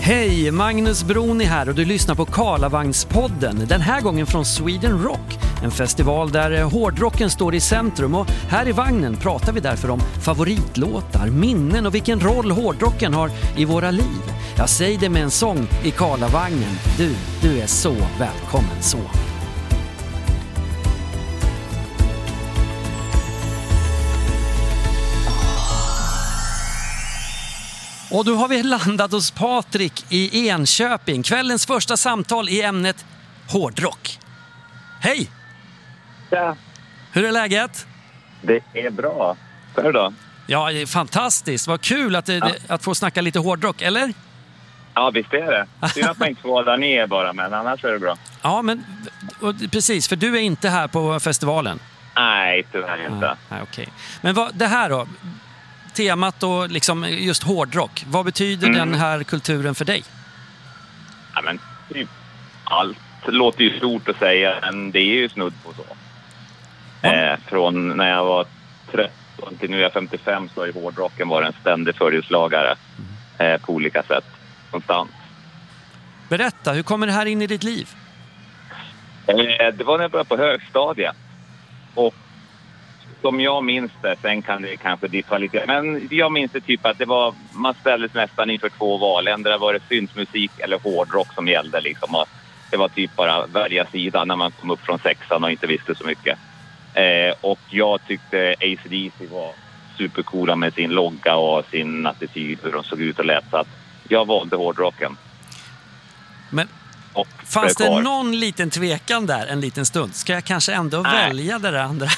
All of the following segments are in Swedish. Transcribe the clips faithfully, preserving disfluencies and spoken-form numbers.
Hej, Magnus Broni här och du lyssnar på Karlavagnspodden. Den här gången från Sweden Rock, en festival där hårdrocken står i centrum. Och här i vagnen pratar vi därför om favoritlåtar, minnen och vilken roll hårdrocken har i våra liv. Jag säger det med en sång i Karlavagnen. Du, du är så välkommen så. Och då har vi landat hos Patrik i Enköping. Kvällens första samtal i ämnet hårdrock. Hej! Ja. Hur är läget? Det är bra. Hur då? Ja, det är fantastiskt. Vad kul att, det, ja. att få snacka lite hårdrock, eller? Ja, visst är det. Det är att man inte får vara där ner bara, men annars är det bra. Ja, men och, precis. För du är inte här på festivalen. Nej, tyvärr inte. Nej, nej, okej. Men vad, det här då? Temat och liksom just hårdrock. Vad betyder mm. den här kulturen för dig? Ja, men typ allt låter ju stort att säga, men det är ju snudd på så. Ja. Eh, från när jag var tretton till nu är jag femtiofem så har ju hårdrocken varit en ständig följeslagare mm. eh, på olika sätt. Konstant. Berätta, hur kommer det här in i ditt liv? Eh, det var när jag började på högstadiet. Och som jag minns det, sen kan det kanske diffa lite. Men jag minns det typ att det var, man ställdes nästan inför två val. Ändå var det syntmusik eller hårdrock som gällde liksom. Och det var typ bara välja sida när man kom upp från sexan och inte visste så mycket. Eh, och jag tyckte A C D C var supercoola med sin logga och sin attityd, hur de såg ut och lät. Så att jag valde hårdrocken. Men och fanns det kvar. Någon liten tvekan där en liten stund? Ska jag kanske ändå Nej. välja det där andra?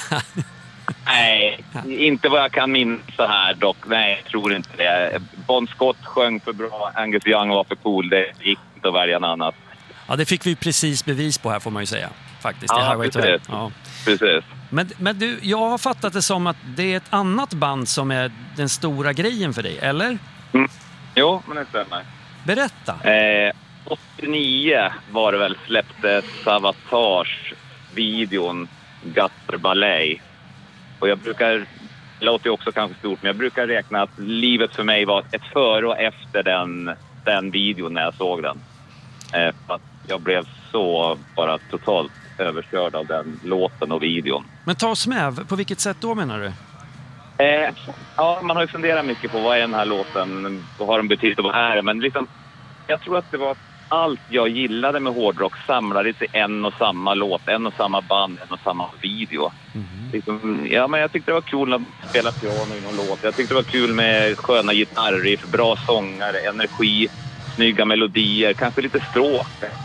Nej, inte vad jag kan minnas så här dock. Nej, jag tror inte det. Bon Scott sjöng för bra, Angus Young var för cool. Det gick inte att välja en annan. Ja, det fick vi precis bevis på här får man ju säga. Faktiskt, det ja, här var precis. Ja, precis. Men, men du, jag har fattat det som att det är ett annat band som är den stora grejen för dig, eller? Mm. Jo, men det stämmer. Berätta. Eh, åttionio var det väl släppte Savatage videon Gutter Ballet. Och jag brukar, det låter ju också kanske stort, men jag brukar räkna att livet för mig var ett före och efter den, den videon när jag såg den. Eh, för att jag blev så bara totalt överkörd av den låten och videon. Men ta oss med, på vilket sätt då menar du? Eh, ja, man har ju funderat mycket på vad är den här låten, vad har den betytt och vad är det, men liksom, jag tror att det var allt jag gillade med hårdrock samlades i en och samma låt, en och samma band, en och samma video. Mm-hmm. Liksom, ja, men jag tyckte det var kul att spela piano i någon låt. Jag tyckte det var kul med sköna gitarriff, bra sångare, energi, snygga melodier, kanske lite stråk.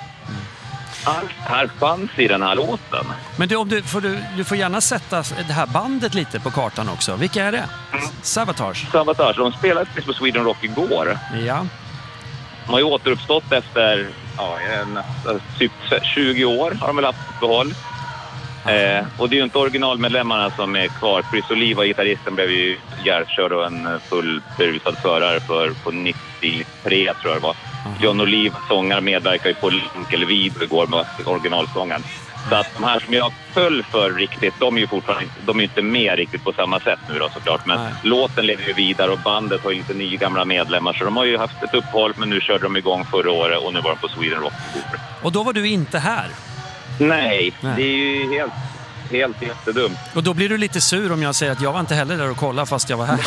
Allt här fanns i den här låten. Men du, om du, får du, du får gärna sätta det här bandet lite på kartan också. Vilka är det? Mm. Savatage. Savatage, de spelade på Sweden Rock igår. Ja. De har ju återuppstått efter ja, en, typ tjugo år har de väl haft behåll. Eh, och det är ju inte originalmedlemmarna som är kvar. Chris Oliva, gitarristen, blev ju hjärtkörd och en full berusad förare för på nittiotre tror jag det var. Uh-huh. John Oliva, sångare, medverkar ju på Link eller Video igår med originalsången. Så att de här som jag föll för riktigt, de är ju fortfarande de är inte med riktigt på samma sätt nu då såklart. Men Nej. låten lever ju vidare och bandet har ju lite nya gamla medlemmar. Så de har ju haft ett uppehåll, men nu körde de igång förra året och nu var de på Sweden Rock. Och då var du inte här? Nej, Nej. det är ju helt, helt jättedumt. Och då blir du lite sur om jag säger att jag var inte heller där och kollade fast jag var här.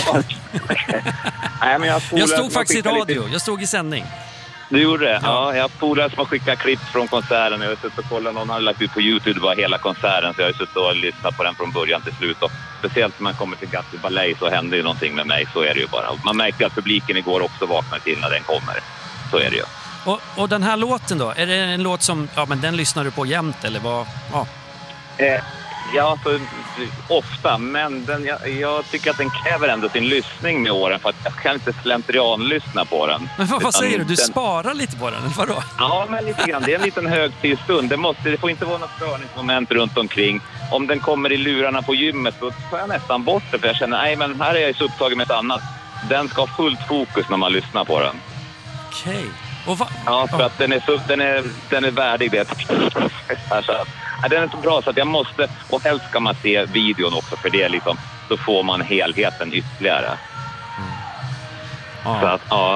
Nej, men jag, jag stod faktiskt i radio, lite... jag stod i sändning. Du gjorde det? Ja, ja jag har polare som har skickat klipp från konserten. Jag har suttit och kollat, någon har lagt ut på YouTube var hela konserten. Så jag har suttit och lyssnat på den från början till slut. Och speciellt när man kommer till Gutter Ballet så händer ju någonting med mig. Så är det ju bara. Man märker att publiken igår också vaknar till när den kommer. Så är det ju. Och, och den här låten då? Är det en låt som, ja men den lyssnar du på jämt eller vad? Ja. Eh, ja, för, ofta. Men den, jag, jag tycker att den kräver ändå sin lyssning med åren. För att jag kan inte slentrian lyssna på den. Men vad, vad säger du? Du den... sparar lite på den, eller vadå? Ja, men lite grann. Det är en liten högtidsstund. Det, måste, det får inte vara något störningsmoment runt omkring. Om den kommer i lurarna på gymmet så tar jag nästan bort det. För jag känner, nej men här är jag så upptagen med ett annat. Den ska ha fullt fokus när man lyssnar på den. Okej. Okay. Och va- ja, för att den är, så, den är, den är värdig det. Alltså, ja, den är så bra så att jag måste, och helst ska man se videon också för det liksom, då får man helheten ytterligare. Mm. Ja. Så att, ja.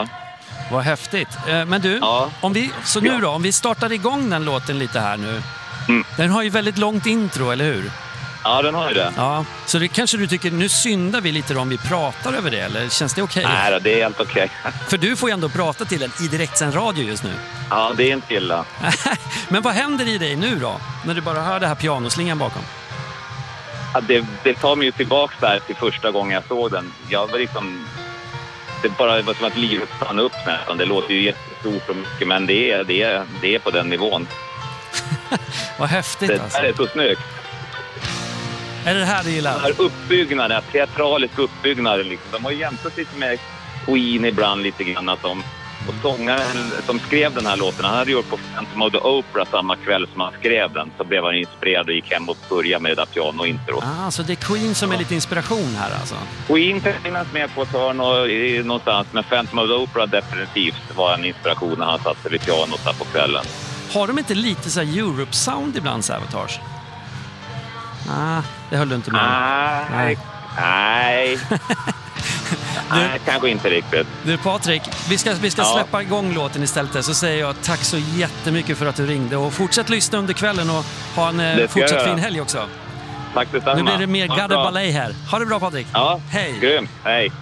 Vad häftigt. Men du, ja. om vi, så nu då, om vi startar igång den låten lite här nu. Mm. Den har ju väldigt långt intro, eller hur? Ja, den har ju det. Ja, så det kanske du tycker, nu syndar vi lite då om vi pratar över det, eller känns det okej? Okay? Nej, det är helt okej. Okay. För du får ju ändå prata till en i direktsänd radio just nu. Ja, det är inte illa. Men vad händer i dig nu då, när du bara hör det här pianoslingan bakom? Ja, det, det tar mig ju tillbaka där till första gången jag såg den. Jag var liksom... Det bara var som att livet stannade upp nästan. Det låter ju jättestort och mycket, men det är, det är, det är på den nivån. Vad häftigt det, alltså. Det är så snyggt. Är det här du gillar? Den här uppbyggnaden, teatraliska uppbyggnaden. Liksom. De har jämfört lite med Queen ibland lite grann. Som, och sångaren som skrev den här låten, han hade gjort på Phantom of the Opera samma kväll som han skrev den. Så blev han inspirerad och gick hem och började med det där piano-intro. Ah, så det är Queen som ja. är lite inspiration här alltså? Queen kan finnas med på ett hörn och i, någonstans. Men Phantom of the Opera definitivt var en inspiration när han satt vid pianot där på kvällen. Har de inte lite så här Europe-sound ibland, Savatage? Ah, det höll du inte med. Ah, nej. Nej. Nej, kanske inte riktigt. Du Patrik, vi ska, vi ska ja. släppa igång låten istället. Så säger jag tack så jättemycket för att du ringde. Och fortsätt lyssna under kvällen och ha en eh, fortsatt fin helg också. Tack detsamma. Nu blir det mer Gade Ballet här. Ha det bra Patrik. Ja, hej. Grymt. Hej.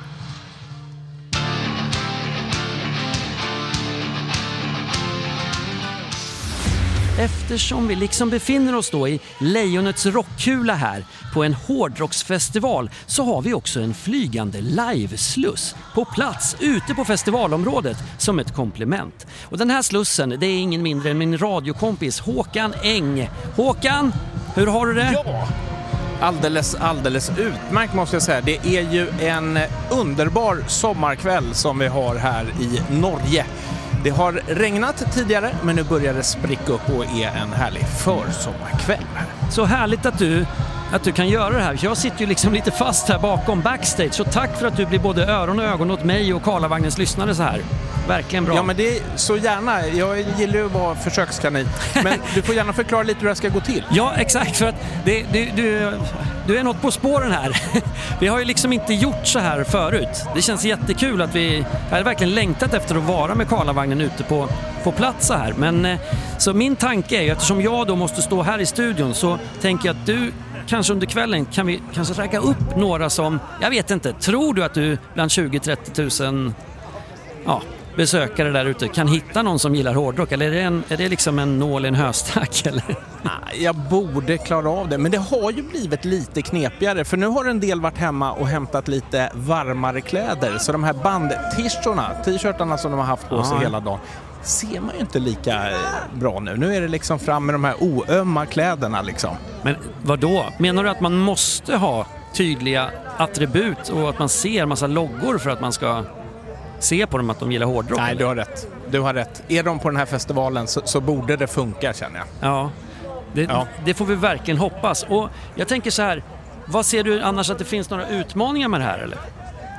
Eftersom vi liksom befinner oss då i Lejonets rockkula här på en hårdrocksfestival så har vi också en flygande livesluss på plats ute på festivalområdet som ett komplement. Och den här slussen, det är ingen mindre än min radiokompis Håkan Eng. Håkan, hur har du det? Ja, alldeles, alldeles utmärkt måste jag säga. Det är ju en underbar sommarkväll som vi har här i Norge. Det har regnat tidigare, men nu börjar det spricka upp och är en härlig försommarkväll. Så härligt att du, att du kan göra det här. Jag sitter ju liksom lite fast här bakom backstage. Så tack för att du blir både öron och ögon åt mig och Karlavagnens lyssnare så här. Verkligen bra. Ja, men det är så gärna. Jag gillar ju att vara försökskanin. Men du får gärna förklara lite hur det ska gå till. Ja, exakt. För att det, du, du, du är något på spåren här. Vi har ju liksom inte gjort så här förut. Det känns jättekul att vi har verkligen längtat efter att vara med Karlavagnen ute på, på plats så här. Men så min tanke är ju, eftersom jag då måste stå här i studion, så tänker jag att du kanske under kvällen kan vi kanske räcka upp några som, jag vet inte, tror du att du bland tjugo till trettio tusen ja, besökare där ute kan hitta någon som gillar hårdrock? Eller är det, en, är det liksom en nål i en höstack? Eller? Jag borde klara av det, men det har ju blivit lite knepigare. För nu har en del varit hemma och hämtat lite varmare kläder. Så de här band-t-shirtarna, t-shirtarna som de har haft på sig ja. hela dagen, ser man ju inte lika bra nu. Nu är det liksom fram med de här oömma kläderna liksom. Men vad då? Menar du att man måste ha tydliga attribut och att man ser massa loggor för att man ska se på dem att de gillar hårdrock? Nej, eller? du har rätt. Du har rätt. Är de på den här festivalen så, så borde det funka, känner jag. Ja, det, ja. det får vi verkligen hoppas. Och jag tänker så här, vad ser du annars att det finns några utmaningar med det här, eller?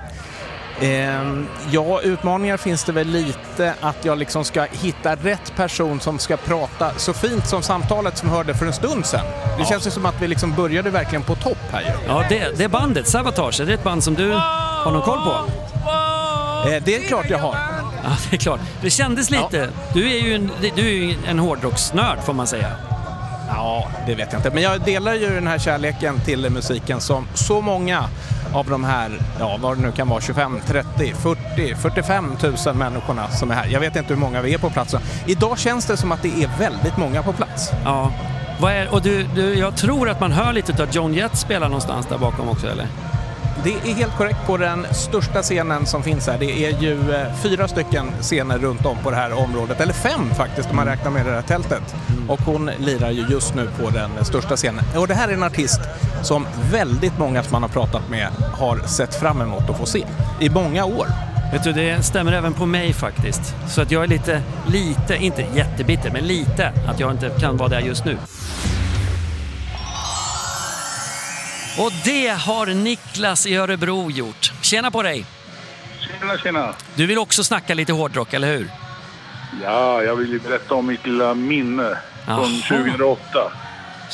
Eh, ja, utmaningar finns det väl lite att jag liksom ska hitta rätt person som ska prata så fint som samtalet som hörde för en stund sedan. Det ja. känns ju som att vi liksom började verkligen på topp här ju. Ja, det, det är bandet, Savatage. Är det ett band som du har någon koll på? Eh, det är klart jag har. Ja, det är klart. Det kändes lite. Ja. Du är ju en, du är ju en hårdrocksnörd, får man säga. Ja, det vet jag inte. Men jag delar ju den här kärleken till musiken som så många av de här, ja vad det nu kan vara, tjugofem, trettio, fyrtio, fyrtiofem tusen människorna som är här. Jag vet inte hur många vi är på plats. Idag känns det som att det är väldigt många på plats. Ja, vad är, och du, du, jag tror att man hör lite av Joan Jett spela någonstans där bakom också, eller? Det är helt korrekt på den största scenen som finns här. Det är ju eh, fyra stycken scener runt om på det här området. Eller fem faktiskt om man räknar med det här tältet. Mm. Och hon lirar ju just nu på den största scenen. Och det här är en artist som väldigt många som man har pratat med har sett fram emot att få se. I många år. Vet du, det stämmer även på mig faktiskt. Så att jag är lite, lite, inte jättebitter, men lite att jag inte kan vara där just nu. Och det har Niklas i Örebro gjort. Tjena på dig! Tjena, tjena! Du vill också snacka lite hårdrock, eller hur? Ja, jag vill ju berätta om mitt lilla minne Aha. från tjugohundraåtta.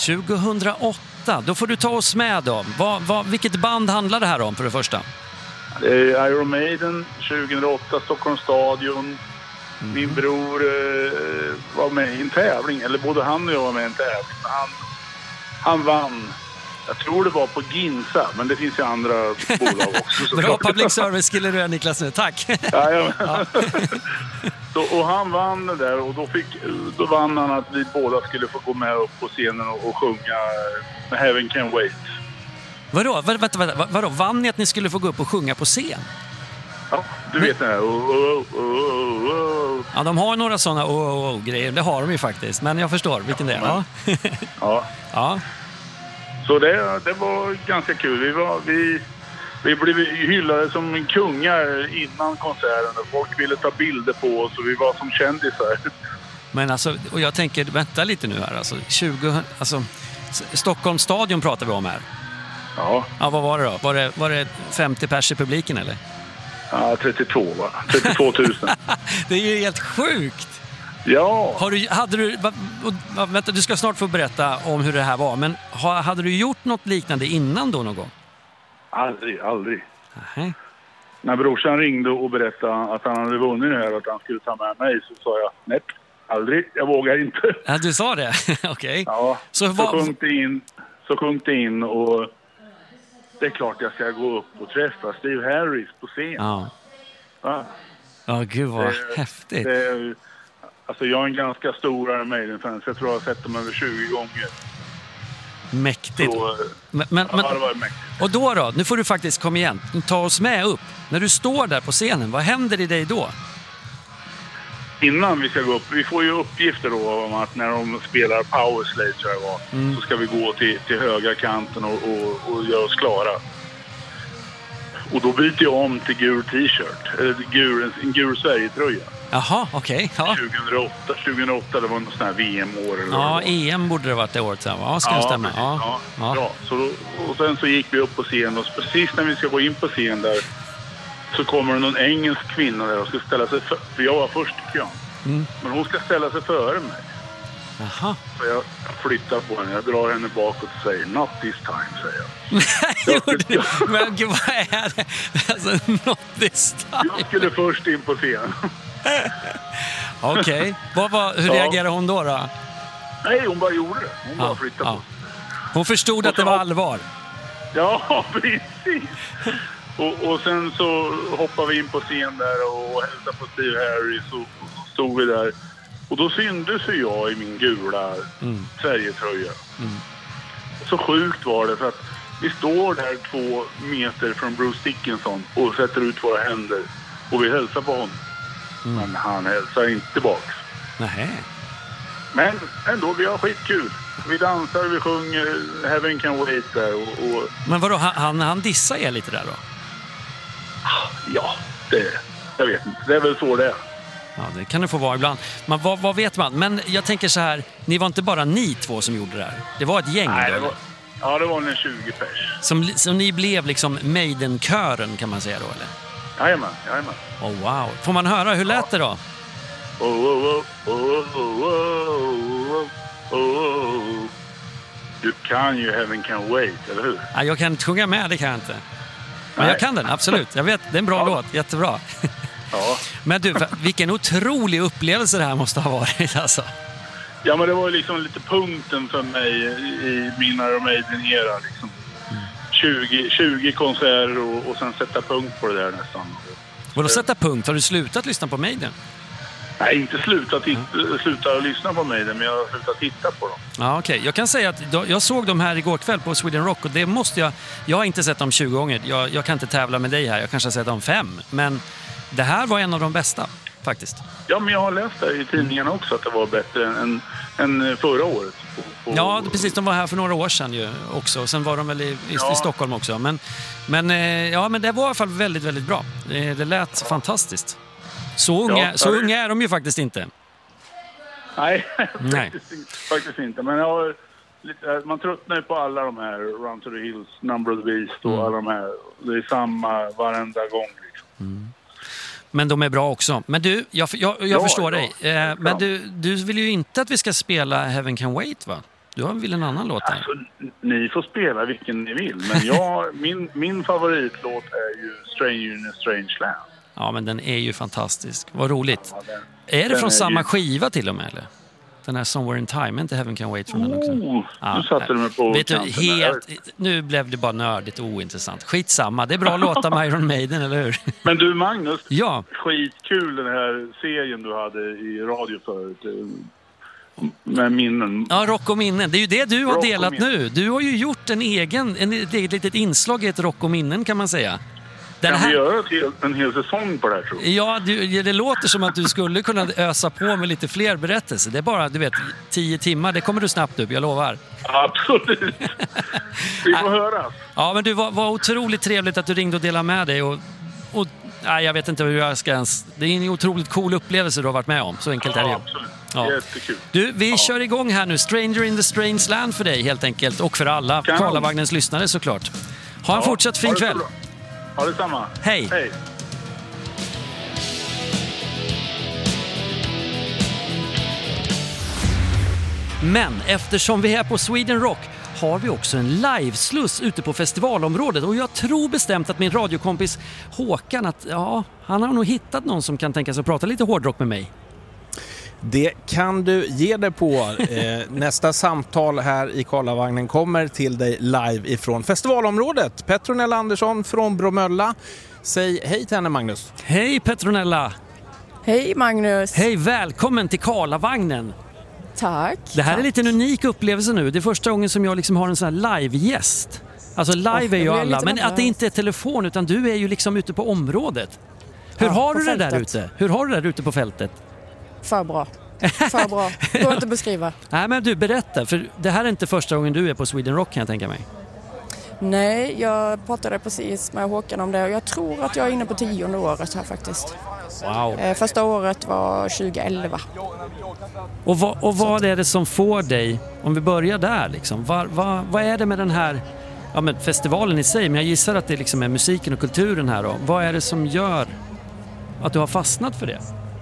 tjugohundraåtta, då får du ta oss med då. Vad, vad, vilket band handlar det här om för det första? Det är Iron Maiden tjugohundraåtta, Stockholms stadion. Mm. Min bror eh, var med i en tävling, eller både han och jag var med i en tävling. Han, han vann. Jag tror det var på Ginsa, men det finns ju andra bolag också. Bra public service-kille du är, Niklas, nu. Tack! Ja, ja. Ja. Så, och han vann det där, och då, fick, då vann han att vi båda skulle få gå med upp på scenen och, och sjunga Heaven Can Wait. Vadå? Vänta, vänta, vadå? Vann ni att ni skulle få gå upp och sjunga på scen? Ja, du vet det här. Oh, oh, oh, oh. Ja, de har några sådana oh, oh, oh, grejer. Det har de ju faktiskt, men jag förstår vilken ja, det är. Ja. Ja. Ja. Så det, det var ganska kul. Vi, var, vi, vi blev hyllade som kungar innan konserten. Folk ville ta bilder på oss och vi var som kändisar. Men alltså, och jag tänker, vänta lite nu här. Alltså, tjugo, alltså, Stockholms stadion pratar vi om här. Ja. Ja, vad var det då? Var det, var det femtio pers i publiken eller? Ja, trettiotvå va? trettiotvå tusen. Det är ju helt sjukt! Ja. Har du, hade du, va, va, vänta, du ska snart få berätta om hur det här var, men ha, hade du gjort något liknande innan då någon gång? Aldrig, aldrig. Nej. När brorsan ringde och berättade att han hade vunnit det här och att han skulle ta med mig, så sa jag, nej, aldrig, jag vågar inte. Ja, du sa det? Okej. Okay. Ja, så, så, så va, sjönk det in, så sjönk det in och det är klart jag ska gå upp och träffa Steve Harris på scen. Ja. Ja, ja gud vad det, häftigt. Det, alltså jag är en ganska stor Iron Maiden-fan, så jag tror jag har sett dem över tjugo gånger. Mäktigt. Så, men, men, ja, det var mäktigt. Och då då, nu får du faktiskt komma igen. Ta oss med upp. När du står där på scenen, vad händer i dig då? Innan vi ska gå upp, vi får ju uppgifter då om att när de spelar Powerslave, tror jag var, mm. så ska vi gå till, till högra kanten och, och, och göra oss klara. Och då byter jag om till gul t-shirt, eller gul, en gul Sverige-tröja. Jaha, okej. Okay, ja. tjugohundraåtta, tjugohundraåtta, det var något sånt här V M-år. Eller ja, E M borde det varit det året sen. Ja, ska ja, det stämma. Ja, ja, ja. ja. Så då, och sen så gick vi upp på scen, och precis när vi ska gå in på scen där så kommer det någon engelsk kvinna där och ska ställa sig för, för jag var först i kön. Mm. Men hon ska ställa sig före mig. Jaha. Så jag flyttar på henne, jag drar henne bakåt och säger not this time, säger jag. Nej, gjorde du? Men gud, vad är det? Alltså, not this time. Jag skulle först in på scen. Okej. Okay. Vad var, hur ja. reagerade hon då då? Nej, hon bara gjorde det. Hon ja, bara flyttade ja. på. Hon förstod och att det var allvar. Ja, precis. Och, och sen så hoppade vi in på scen där och hälsade på Steve Harris, och så stod vi där. Och då syndes ju jag i min gula mm. Sverigetröja. Mm. Så sjukt var det, för att vi står där två meter från Bruce Dickinson och sätter ut våra händer och vi hälsar på honom. Mm. Men han hälsar inte tillbaka. Nähä. Men ändå, vi har skitkul. Vi dansar, vi sjunger Heaven Can Wait där. Och, och... Men vadå, han, han dissar er lite där då? Ja, det, jag vet inte. Det är väl så det är. Ja, det kan det få vara ibland. Men vad, vad vet man? Men jag tänker så här, ni var inte bara ni två som gjorde det här. Det var ett gäng. Nej, då, det var, ja, det var en tjugo pers. Som, som ni blev liksom Maiden-kören, kan man säga då, eller? Jajamän, jajamän. Oh, wow. Får man höra, hur lät det då? Oh, oh, oh, oh, oh, oh, oh, oh. Du kan ju Heaven Can Wait, eller hur? Ja, jag kan inte sjunga med, det kan jag inte. Men Nej. jag kan den, absolut. Jag vet, det är en bra ja. låt, jättebra. Ja. Men du, vilken otrolig upplevelse det här måste ha varit, alltså. Ja, men det var liksom lite punkten för mig i min Iron Maiden-era, liksom. Mm. tjugo, tjugo konserter och, och sen sätta punkt på det där nästan. Vadå sätta punkt? Har du slutat lyssna på Maiden? Nej, inte sluta, titta, mm. sluta lyssna på Maiden, men jag har slutat titta på dem. Ja, okej. Okay. Jag kan säga att jag såg dem här igår kväll på Sweden Rock, och det måste jag... Jag har inte sett dem tjugo gånger. Jag, jag kan inte tävla med dig här. Jag kanske har sett dem fem. Men det här var en av de bästa, faktiskt. Ja, men jag har läst det i tidningen också att det var bättre än, än förra året. På, på... Ja, precis. De var här för några år sedan ju också. Sen var de väl i, i, ja. i Stockholm också. Men, men, ja, men det var i alla fall väldigt, väldigt bra. Det, det lät ja. fantastiskt. Så unga, ja, så unga är de ju faktiskt inte. Nej, Nej. Faktiskt, faktiskt inte. Men jag har lite, man tröttnar ju på alla de här Run to the Hills, Number of the Beast och mm. alla de här. Det är samma varenda gång. Liksom. Mm. Men de är bra också. Men du, jag, jag, jag ja, förstår ja, dig. Eh, men du, du vill ju inte att vi ska spela Heaven Can Wait, va? Du har väl en annan låt där? Alltså, ni får spela vilken ni vill. Men jag, min, min favoritlåt är ju Stranger in a Strange Land. Ja, men den är ju fantastisk. Vad roligt. Ja, den, är det från är samma ju... skiva till och med, eller? Den här Somewhere in Time, inte Heaven Can Wait från den också. Oh, ja, nu satte du mig på vet du, kanten helt, nu blev det bara nördigt och ointressant. Skitsamma, det är bra låtar med Iron Maiden, eller hur? Men du Magnus, ja. Skitkul den här serien du hade i radio förut. Med minnen. Ja, Rock och minnen. Det är ju det du har Rock delat nu. Du har ju gjort en egen, en, ett eget litet inslag i ett Rock och minnen, kan man säga. Den kan här... vi göra ett hel, en hel säsong på det här, tror jag? Ja, du, det låter som att du skulle kunna ösa på med lite fler berättelser. Det är bara, du vet, tio timmar. Det kommer du snabbt upp, jag lovar. Absolut. Vi får höra. Ja, men du var, var otroligt trevligt att du ringde och delade med dig. Och, och nej, jag vet inte hur jag ska ens... Det är en otroligt cool upplevelse du har varit med om. Så enkelt ja, är det ju. Absolut. Ja. Jättekul. Du, vi ja. kör igång här nu. Stranger in the Strange Land för dig, helt enkelt. Och för alla Karlavagnens lyssnare, såklart. Ha en ja, fortsatt fin kväll. Ha det samma. Hej. Hej. Men eftersom vi är på Sweden Rock har vi också en livesluss ute på festivalområdet. Och jag tror bestämt att min radiokompis Håkan, att ja, han har nog hittat någon som kan tänka sig att prata lite hårdrock med mig. Det kan du ge dig på. Eh, nästa samtal här i Karlavagnen kommer till dig live ifrån festivalområdet. Petronella Andersson från Bromölla. Säg hej till henne, Magnus. Hej Petronella! Hej Magnus! Hej, välkommen till Karlavagnen! Tack! Det här tack. är lite en unik upplevelse nu. Det är första gången som jag liksom har en sån här live-gäst. Alltså live oh, är ju alla, men att det inte är telefon utan du är ju liksom ute på området. Hur ja, har du det fältet. där ute? Hur har du det där ute på fältet? För bra. För bra. Det går inte att beskriva. Nej, men du, berätta. För det här är inte första gången du är på Sweden Rock, kan jag tänka mig. Nej, jag pratade precis med Håkan om det. Och jag tror att jag är inne på tionde året här faktiskt. Wow. Eh, första året var tjugoelva. Och, vad, och vad är det som får dig, om vi börjar där liksom, vad, vad, vad är det med den här ja, med festivalen i sig, men jag gissar att det liksom är musiken och kulturen här då. Vad är det som gör att du har fastnat för det?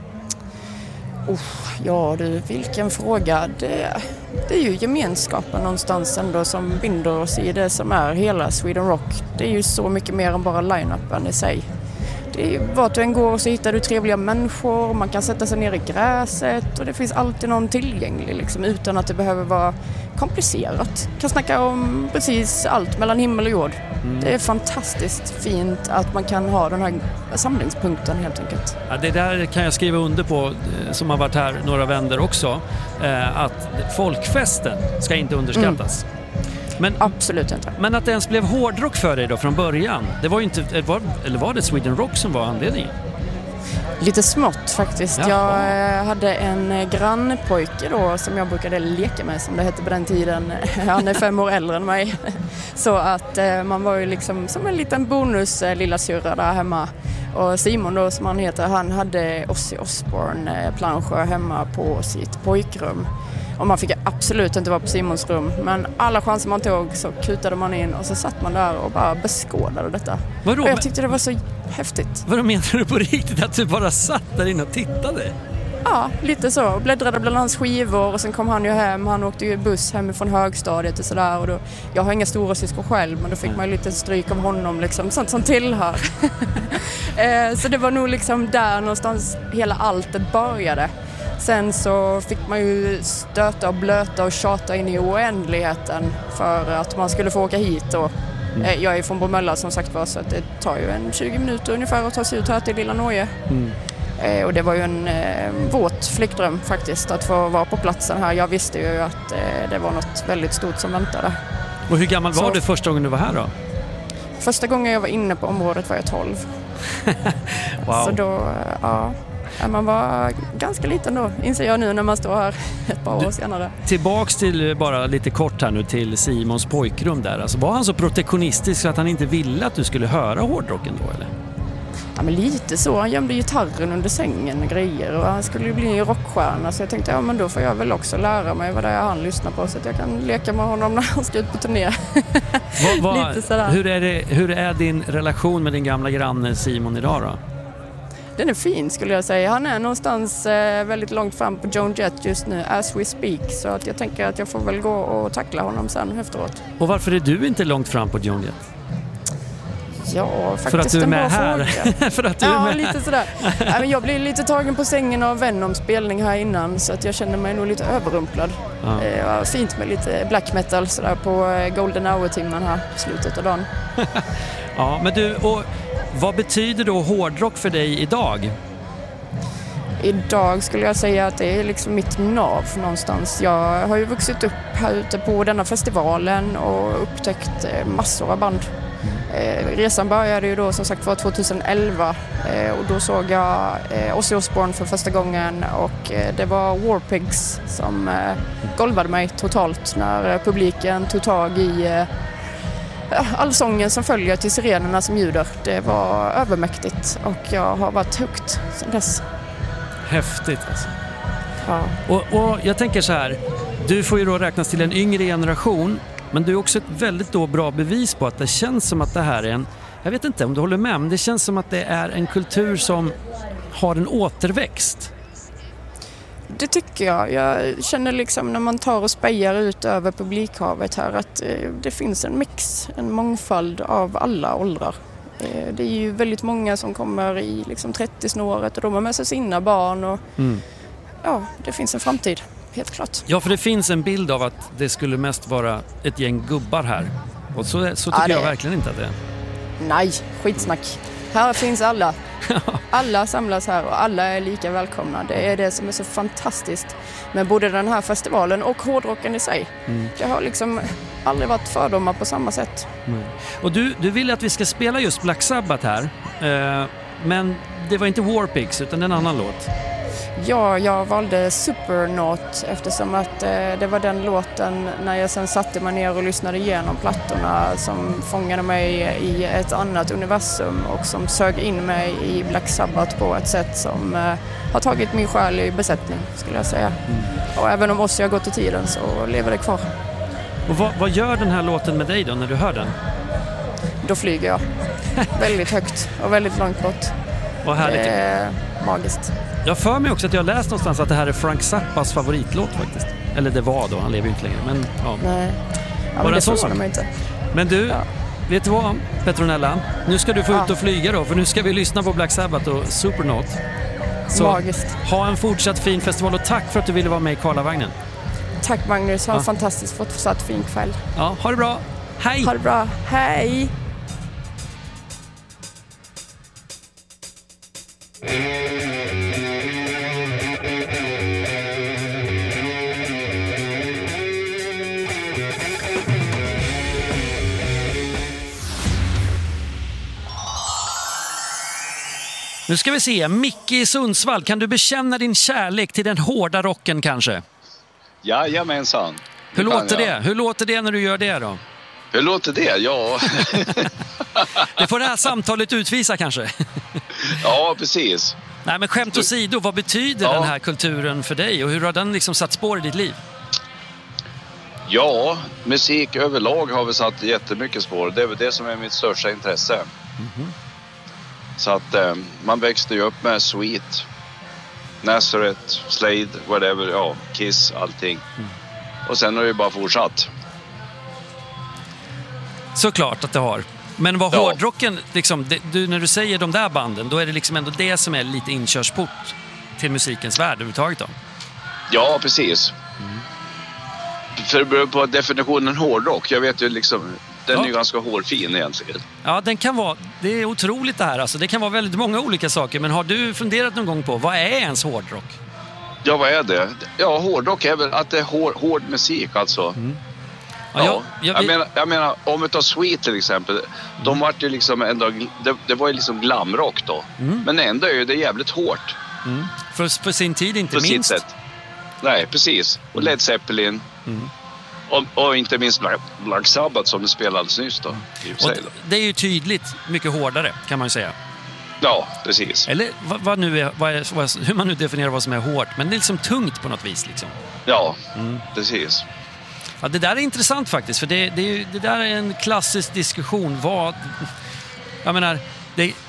Oh, ja du, vilken fråga. Det, det är ju gemenskapen någonstans ändå som binder oss i det som är hela Sweden Rock. Det är ju så mycket mer än bara line-upen i sig. Det är ju, vart du än går så hittar du trevliga människor, man kan sätta sig ner i gräset och det finns alltid någon tillgänglig liksom, utan att det behöver vara komplicerat. Man kan snacka om precis allt mellan himmel och jord. Mm. Det är fantastiskt fint att man kan ha den här samlingspunkten helt enkelt. Ja, det där kan jag skriva under på, som har varit här några vänder också, att folkfesten ska inte underskattas. Mm. Men, absolut inte. Men att det ens blev hårdrock för dig då från början, det var ju inte, var, eller var det Sweden Rock som var anledningen? Lite smått faktiskt. Ja. Jag hade en grannpojke då som jag brukade leka med, som det hette på den tiden. Han är fem år äldre än mig. Så att man var ju liksom som en liten bonus lilla syrra där hemma. Och Simon då, som han heter, han hade Ozzy Osbourne planscher hemma på sitt pojkrum. Och man fick absolut inte vara på Simons rum. Men alla chanser man tog så kutade man in och så satt man där och bara beskådade detta. Vadå? Och jag tyckte det var så häftigt. Vad menar du på riktigt? Att du bara satt där inne och tittade? Ja, lite så. Bläddrade bland hans skivor och sen kom han ju hem. Han åkte ju buss hemifrån högstadiet och sådär. Och då, jag har inga stora syskon själv, men då fick man ju lite stryk av honom, liksom, sånt som tillhör. Så det var nog liksom där någonstans hela alltet började. Sen så fick man ju stöta och blöta och tjata in i oändligheten för att man skulle få åka hit. Och, mm. Jag är från Bromölla som sagt var, så att det tar ju en tjugo minuter ungefär att ta sig ut här till Lilla Norge. Mm. Eh, och det var ju en eh, våt flyktdröm faktiskt att få vara på platsen här. Jag visste ju att eh, det var något väldigt stort som väntade. Och hur gammal var så, du första gången du var här då? Första gången jag var inne på området var jag tolv. Wow. Så då, ja... Man var ganska liten då, inser jag nu när man står här ett par år senare. Tillbaks till, bara lite kort här nu, till Simons pojkrum där. Alltså, var han så protektionistisk så att han inte ville att du skulle höra hårdrocken då, eller? Ja, men lite så. Han gömde gitarren under sängen och grejer och han skulle ju bli en rockstjärna, så jag tänkte, ja men då får jag väl också lära mig vad det är han lyssnar på så att jag kan leka med honom när han ska ut på turné. vad, vad, lite sådär. Hur är det, hur är din relation med din gamla granne Simon idag då? Den är fin skulle jag säga. Han är någonstans eh, väldigt långt fram på Joan Jett just nu, as we speak. Så att jag tänker att jag får väl gå och tackla honom sen efteråt. Och varför är du inte långt fram på Joan Jett? Ja, faktiskt för att du är en med bra här. fråga. För att du ja, är med. lite sådär. Nej, men jag blev lite tagen på sängen av Venom spelning här innan så att jag känner mig nog lite överrumplad. Ja. Det var fint med lite black metal sådär på golden hour-timmen här på slutet av dagen. Ja, men du, och vad betyder då hårdrock för dig idag? Idag skulle jag säga att det är liksom mitt nav någonstans. Jag har ju vuxit upp här ute på denna festivalen och upptäckt massor av band. Eh, resan började ju då som sagt var tjugoelva eh, och då såg jag eh, Ozzy Osbourne för första gången och eh, det var War Pigs som eh, golvade mig totalt när publiken tog tag i eh, all sången som följer till sirenerna som ljuder. Det var övermäktigt och jag har varit högt sedan dess. Häftigt alltså. Ja. Och, och jag tänker så här, du får ju då räknas till en yngre generation. Men du är också ett väldigt då bra bevis på att det känns som att det här är en, jag vet inte om du håller med, men det känns som att det är en kultur som har en återväxt. Det tycker jag. Jag känner liksom när man tar och spejar ut över publikhavet här att det finns en mix, en mångfald av alla åldrar. Det är ju väldigt många som kommer i liksom trettio-snåret och de har med sig sina barn och mm. ja, det finns en framtid. Helt klart. Ja, för det finns en bild av att det skulle mest vara ett gäng gubbar här. Och så, så tycker ja, det... jag verkligen inte att det är. Nej, skitsnack. Här finns alla. Alla samlas här och alla är lika välkomna. Det är det som är så fantastiskt med både den här festivalen och hårdrocken i sig. Mm. Det har liksom aldrig varit fördomar på samma sätt. Mm. Och du, du vill att vi ska spela just Black Sabbath här. Eh, men det var inte War Pigs utan en annan låt. Ja, jag valde Supernaut eftersom att eh, det var den låten när jag sen satte mig ner och lyssnade igenom plattorna som fångade mig i ett annat universum och som sög in mig i Black Sabbath på ett sätt som eh, har tagit min själ i besättning skulle jag säga. Mm. Och även om Ozzy har gått i tiden så lever det kvar. Och vad, vad gör den här låten med dig då när du hör den? Då flyger jag. Väldigt högt och väldigt långt bort. Vad härligt. Det är magiskt. Jag för mig också att jag har läst någonstans att det här är Frank Zappas favoritlåt faktiskt. Eller det var då, han lever ju inte längre. Men, ja. Nej, ja, men det förvånar mig inte. Men du, ja. vet du vad Petronella? Nu ska du få ja. ut och flyga då, för nu ska vi lyssna på Black Sabbath och Supernaut. Så magiskt. Ha en fortsatt fin festival och tack för att du ville vara med i Karlavagnen. Tack Magnus, ha en ja. fantastisk fortsatt fin kväll. Ja, ha det bra. Hej! Ha det bra, hej! Nu ska vi se, Micke i Sundsvall, kan du bekänna din kärlek till den hårda rocken kanske? Jajamensan. Hur låter det? Hur låter det när du gör det då? Hur låter det? Ja. Det får det här samtalet utvisa kanske. Ja, precis. Nej, men skämt åsido, vad betyder ja. den här kulturen för dig och hur har den liksom satt spår i ditt liv? Ja, musik överlag har vi satt jättemycket spår. Det är väl det som är mitt största intresse. Mm-hmm. Så att eh, man växte ju upp med Sweet, Nazareth, Slade, whatever, ja, Kiss, allting. Mm. Och sen har det ju bara fortsatt. Såklart att det har. Men vad ja. hårdrocken, liksom, det, du, när du säger de där banden, då är det liksom ändå det som är lite inkörsport till musikens värld överhuvudtaget då? Ja, precis. Mm. För det beror på definitionen hårdrock. Jag vet ju liksom, den ja. är ju ganska hårfin egentligen. Ja, den kan vara, det är otroligt det här alltså. Det kan vara väldigt många olika saker. Men har du funderat någon gång på, vad är ens hårdrock? Ja, vad är det? Ja, hårdrock är väl att det är hård, hård musik alltså. Mm. Ja, ja. Jag, jag, jag, menar, jag menar, om vi tar Sweet till exempel. Mm. De var ju liksom ändå, det, det var ju liksom glamrock då. Mm. Men ändå är det jävligt hårt. Mm. För, för sin tid inte för minst. Sitt sätt. Nej, precis. Och Led Zeppelin. Mm. Och, och inte minst Black, Black Sabbath som du spelade alldeles nyss då. Och det är ju tydligt mycket hårdare kan man ju säga. Ja, precis. Eller vad, vad nu är, vad är, vad, hur man nu definierar vad som är hårt. Men det är liksom tungt på något vis liksom. Ja, mm. precis. Ja, det där är intressant faktiskt. För det, det, det där är en klassisk diskussion. Vad, jag menar, det,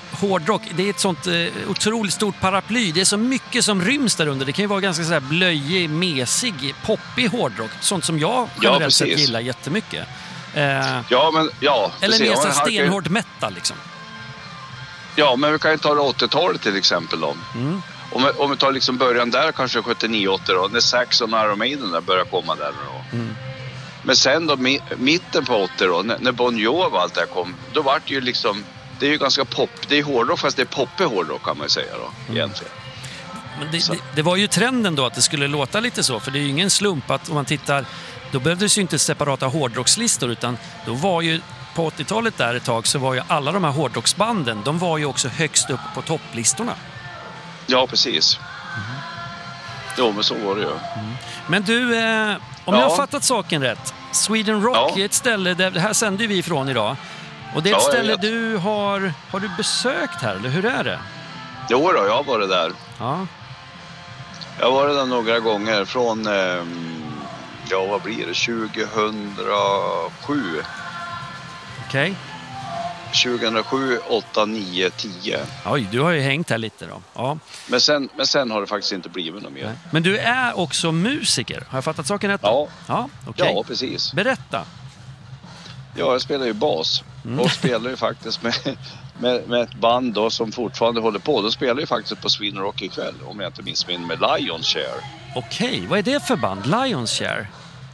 hårdrock, det är ett sånt eh, otroligt stort paraply. Det är så mycket som ryms där under. Det kan ju vara ganska så här blöjig, mesig, poppig hårdrock. Sånt som jag generellt ja, sett gillar jättemycket. Eh, ja, men ja. eller mer så här stenhård metal liksom. Ja, men vi kan ju ta åttiotalet till exempel då. Mm. Om, vi, om vi tar liksom början där, kanske sjuttionio åttio då, när Saxon och Iron Maiden där börjar komma där då. Mm. Men sen då, mi, mitten på åttio då, när, när Bon Jovi och allt det här kom, då var det ju liksom, det är ju ganska pop, det är hårdrock fast det är poppig hårdrock kan man ju säga då, mm. egentligen. Men det, det, det var ju trenden då att det skulle låta lite så, för det är ju ingen slump att om man tittar, då behövdes ju inte separata hårdrockslistor, utan då var ju på åttiotalet där ett tag så var ju alla de här hårdrocksbanden, de var ju också högst upp på topplistorna. Ja, precis. Mm. Jo, men så var det ju. Mm. Men du, eh, om ja. jag har fattat saken rätt, Sweden Rock ja. är ett ställe, där, det här sänder vi ifrån idag. Och det är ett ja, ställe du har, har du besökt här, eller hur är det? Jo då, jag har varit där. Ja. Jag har varit där några gånger från, eh, ja vad blir det, tjugohundrasju. Okej. Okay. tjugohundrasju, åtta, nio, tio. Oj, du har ju hängt här lite då. Ja. Men sen, men sen har det faktiskt inte blivit något mer. Nej. Men du är också musiker, har jag fattat saken rätt? Ja, ja, okay. ja precis. Berätta. Ja, jag spelar ju bas. Mm. Och spelar ju faktiskt med, med, med ett band då som fortfarande håller på. De spelar ju faktiskt på Sweden Rock ikväll, om jag inte minns min, med Lion's Share. Okej, okay. Vad är det för band? Lion's Share?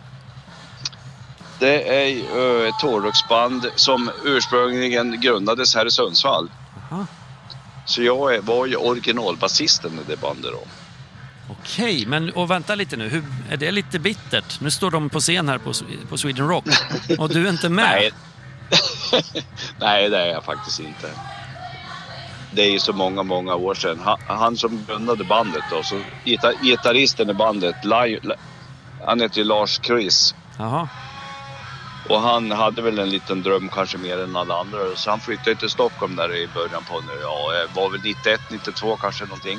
Det är ju ett hårdrocksband som ursprungligen grundades här i Sundsvall. Aha. Så jag var ju originalbasisten i det bandet då. Okej, men och vänta lite nu. Hur, är det lite bittert? Nu står de på scen här på, på Sweden Rock och du är inte med. Nej. Nej, det är jag faktiskt inte. Det är ju så många, många år sedan. Han, han som grundade bandet då, så gitar, gitarristen i bandet, han heter Lars Chris. Jaha. Och han hade väl en liten dröm kanske mer än alla andra. Så han flyttade till Stockholm där i början på nu. Ja, var väl nittioett, nittiotvå kanske någonting.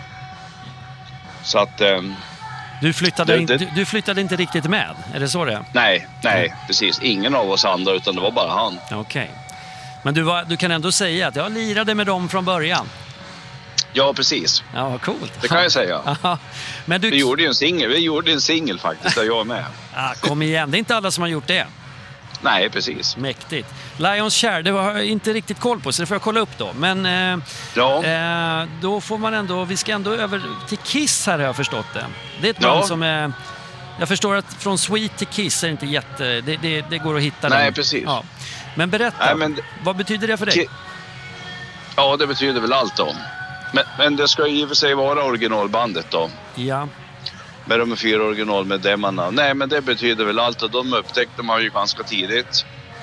Så att... Um, du, flyttade det, in, det, du, du flyttade inte riktigt med? Är det så det är? Nej, nej, precis. Ingen av oss andra, utan det var bara han. Okej. Okay. Men du, var, du kan ändå säga att jag lirade med dem från början? Ja, precis. Ja, vad coolt. Det kan jag säga. Men du... Vi gjorde ju en singel. Vi gjorde en singel faktiskt, där jag är med. Ah, kom igen, det är inte alla som har gjort det. Nej, precis. Mäktigt. Lion's Share, det har jag inte riktigt koll på, så det får jag kolla upp då. Men eh, ja. eh, då får man ändå, vi ska ändå över till Kiss här, har jag förstått det. Det är ett band ja. som är, jag förstår att från Sweet till Kiss är inte jätte, det, det, det går att hitta. Nej, den. precis. Ja. Men berätta, Nej, men, vad betyder det för dig? Ki- ja, det betyder väl allt då. Men, men det ska ju i och för sig vara originalbandet då. Ja. Med de fyra originalmedlemmarna. Nej, men det betyder väl allt, och de upptäckte man ju ganska tidigt.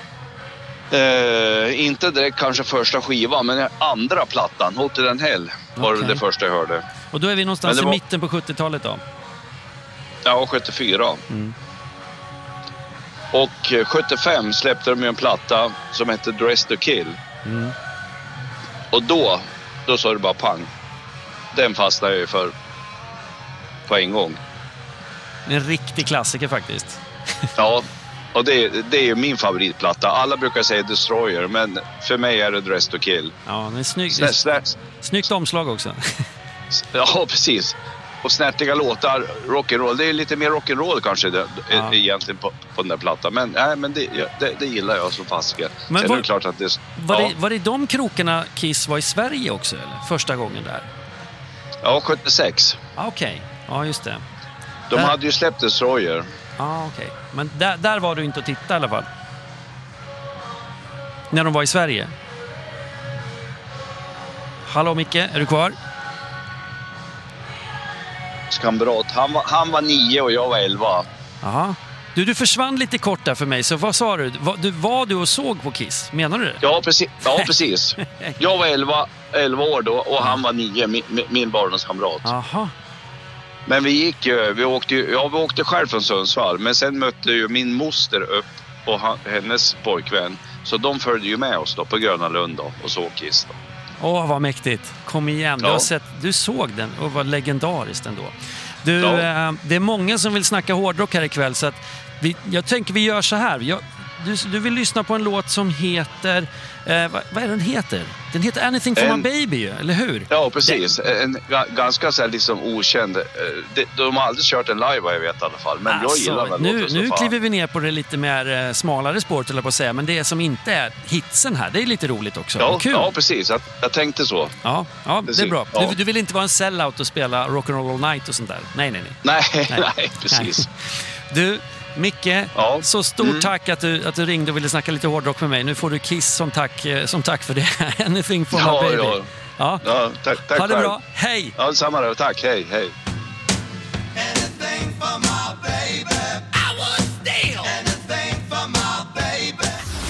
Eh, inte direkt kanske första skivan, men andra plattan, Hotel and Hell, var okay. det första jag hörde. Och då är vi någonstans var... i mitten på sjuttiotalet då? Ja, sjuttiofyra. Mm. Och sjuttiofem släppte de ju en platta som hette Dress to Kill. Mm. Och då, då sa det bara pang. Den fastnade jag ju för på en gång. En riktig klassiker faktiskt. Ja, och det, det är ju min favoritplatta. Alla brukar säga Destroyer, men för mig är det Dress to Kill. Ja, det är snygg, snä, snä, snyggt omslag också. Ja, precis. Och snärtiga låtar, rock'n'roll. Det är lite mer rock'n'roll kanske det, ja. egentligen på, på den där plattan. Men, nej, men det, det, det gillar jag så fasiken. Men Sen var, är det klart att det, var, ja. det, var det de krokarna Kiss var i Sverige också, eller? Första gången där? Ja, sjuttiosex. Ah, okej, okay. Ja just det. De där... hade ju släppt Destroyer. Ja, ah, okej. Okay. Men där, där var du inte att titta i alla fall? När de var i Sverige? Hallå Micke, är du kvar? Kamrat. Han var, han var nio och jag var elva. Aha. Du, du försvann lite kort där för mig, så vad sa du? Var du, var du och såg på Kiss? Menar du det? Ja, precis. Ja, precis. Jag var elva, elva år då och han var nio, min, min barndomskamrat. Aha. Men vi gick ju, vi åkte ju, ja, vi åkte själv från Sundsvall, men sen mötte ju min moster upp och han, hennes pojkvän. Så de följde ju med oss då på Gröna Lund då och såg Kiss då. Åh, vad mäktigt. Kom igen. Ja. Du, har sett, du såg den och var legendariskt ändå. Du, ja. eh, det är många som vill snacka hårdrock här ikväll, så att vi, jag tänker vi gör så här. Jag, du, du vill lyssna på en låt som heter... Eh, vad, vad är den heter? Den heter Anything for en, My Baby, eller hur? Ja, precis. Den, en g- ganska så här liksom okänd. De, de har aldrig kört en live, vad jag vet i alla fall. Men alltså, jag gillar den nu, låten. Nu kliver vi ner på det lite mer eh, smalare spåret, eller på att säga. Men det som inte är hitsen här, det är lite roligt också. Ja, kul. ja precis. Jag, jag tänkte så. Ja, ja det är bra. Ja. Du, du vill inte vara en sellout och spela Rock'n'Roll All Night och sånt där? Nej, nej, nej. Nej, nej, nej precis. Nej. Du... Micke, ja. så stort mm. tack att du, att du ringde och ville snacka lite hårdrock med mig. Nu får du Kiss som tack, som tack för det. Anything for ja, My Baby. Ja, ja. ja tack, tack ha det själv. Bra, hej! Ja, detsamma då. Tack, hej, hej. Anything for my baby. I would steal anything for my baby.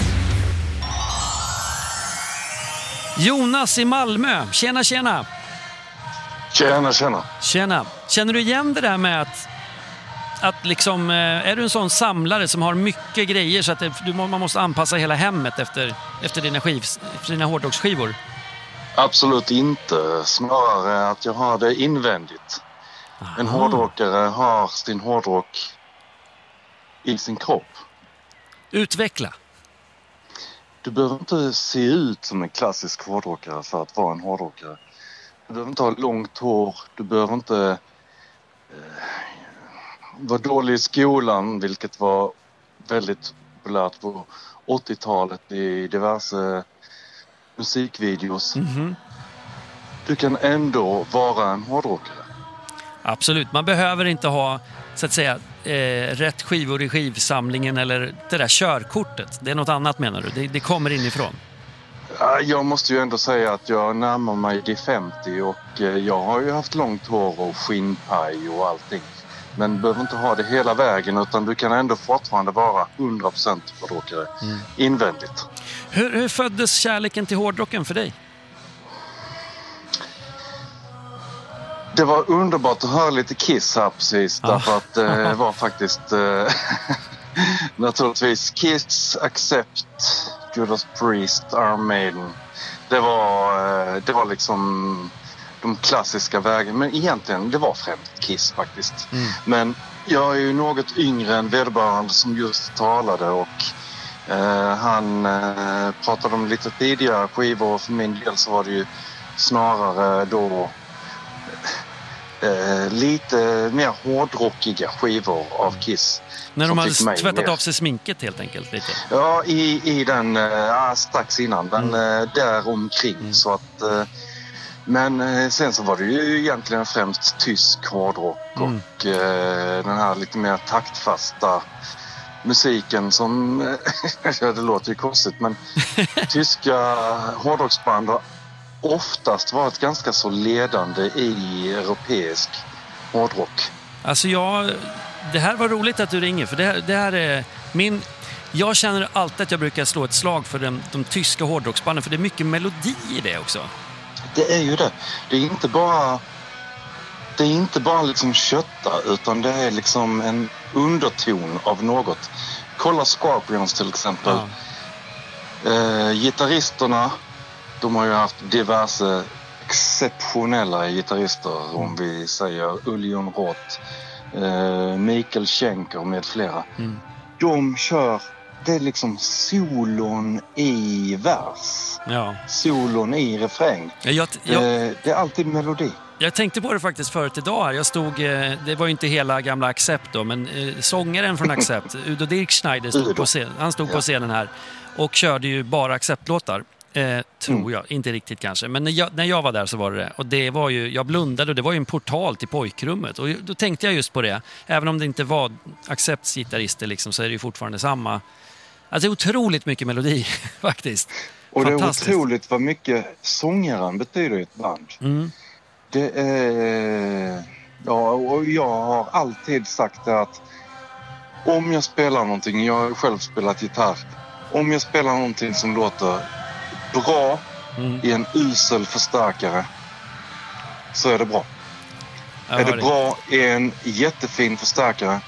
Jonas i Malmö, tjena, tjena. Tjena, tjena. Tjena. Känner du igen det där med att Att liksom, är du en sån samlare som har mycket grejer så att det, du, man måste anpassa hela hemmet efter, efter dina, skiv, efter dina hårdrocksskivor? Absolut inte. Snarare att jag har det invändigt. Aha. En hårdrockare har sin hårdrock i sin kropp. Utveckla. Du behöver inte se ut som en klassisk hårdrockare för att vara en hårdrockare. Du behöver inte ha långt hår. Du behöver inte... Eh, var dålig i skolan, vilket var väldigt populärt på åttiotalet i diverse musikvideos. Mm-hmm. Du kan ändå vara en hårdrockare. Absolut, man behöver inte ha så att säga eh, rätt skivor i skivsamlingen eller det där körkortet. Det är något annat, menar du? Det, det kommer inifrån. Jag måste ju ändå säga att jag närmar mig de femtio och jag har ju haft långt hår och skinnpaj och allting. Men du behöver inte ha det hela vägen, utan du kan ändå fortfarande vara hundra procent hårdrockare mm. invändigt. Hur, hur föddes kärleken till hårdrocken för dig? Det var underbart att höra lite Kiss här precis. Ah. Därför att det eh, var faktiskt eh, naturligtvis Kiss, Accept, Judas Priest, Iron Maiden. Det var, eh, det var liksom... de klassiska vägen, men egentligen det var främst Kiss faktiskt. Mm. Men jag är ju något yngre än vederbörande som just talade och eh, han eh, pratade om lite tidigare skivor och för min del så var det ju snarare då eh, lite mer hårdrockiga skivor av Kiss. När de hade tvättat mer av sig sminket helt enkelt lite? Ja, i, i den, äh, strax innan, den mm. äh, där omkring mm. så att äh, men eh, sen så var det ju egentligen främst tysk hårdrock mm. och eh, den här lite mer taktfasta musiken som, ja, det låter ju konstigt, men tyska hårdrocksband har oftast varit ganska så ledande i europeisk hårdrock. Alltså jag, det här var roligt att du ringer, för det här, det här är min... Jag känner alltid att jag brukar slå ett slag för de, de tyska hårdrocksbanden, för det är mycket melodi i det också. Det är ju det. Det är inte bara det är inte bara liksom kötta, utan det är liksom en underton av något. Kolla Scorpions till exempel. Ja. Eh, gitarristerna, de har ju haft diverse exceptionella gitarrister, mm. om vi säger Uljon Roth, eh, Mikael Schenker med flera. Mm. De kör, det är liksom solon i vers. Ja. Solon i refräng. Ja, jag, jag, det, det är alltid melodi. Jag tänkte på det faktiskt förut idag här. Jag stod, det var ju inte hela gamla Accept då, men eh, sångaren från Accept, Udo Dirkschneider, stod på scen, han stod ja. på scenen här och körde ju bara Accept-låtar. Eh, tror mm. jag, inte riktigt kanske. Men när jag, när jag var där så var det det. Och det var ju, jag blundade och det var ju en portal till pojkrummet. Och då tänkte jag just på det. Även om det inte var Accepts gitarrister liksom, så är det ju fortfarande samma. Alltså otroligt mycket melodi faktiskt. Och det är otroligt vad mycket sångaren betyder i ett band. Mm. Det är... Ja, och jag har alltid sagt det att om jag spelar någonting, jag har själv spelat gitarr, om jag spelar någonting som låter bra mm. i en usel förstärkare, så är det bra. Är det, det bra i en jättefin förstärkare,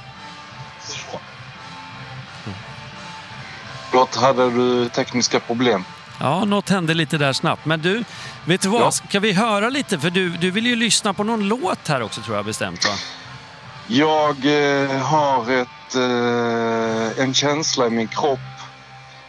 så. Mm. Låt, hade du tekniska problem? Ja, något hände lite där snabbt. Men du, vet du vad? Ja. Ska vi höra lite? För du, du vill ju lyssna på någon låt här också, tror jag bestämt, va? Jag eh, har ett, eh, en känsla i min kropp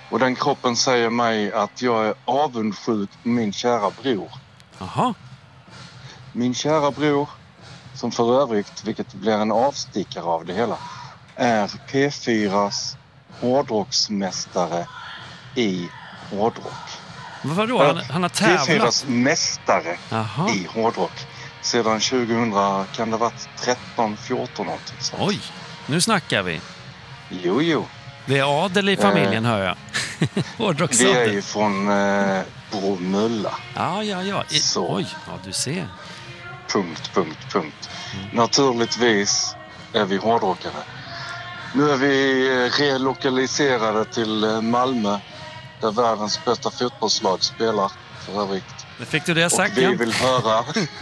Och den kroppen säger mig att jag är avundsjuk på min kära bror. Jaha. Min kära bror, som för övrigt, vilket blir en avstickare av det hela, är P fyras hårdrocksmästare i hårdrock. Vadå? Han, han har tävlat? P fyras mästare Aha. i hårdrock. Sedan tjugohundra kan det ha varit tretton, fjorton någonting sånt. Oj, nu snackar vi. Jo, jo. Det är adel i familjen, eh, hör jag. Vi är ju från eh, Bromölla. Ja, ja, ja. I, Så. Oj, ja, du ser. Punkt, punkt, punkt. Mm. Naturligtvis är vi hårdrockare. Nu är vi relokaliserade till Malmö, där världens bästa fotbollslag spelar för övrigt. Men fick du det sagt? Och vi vill höra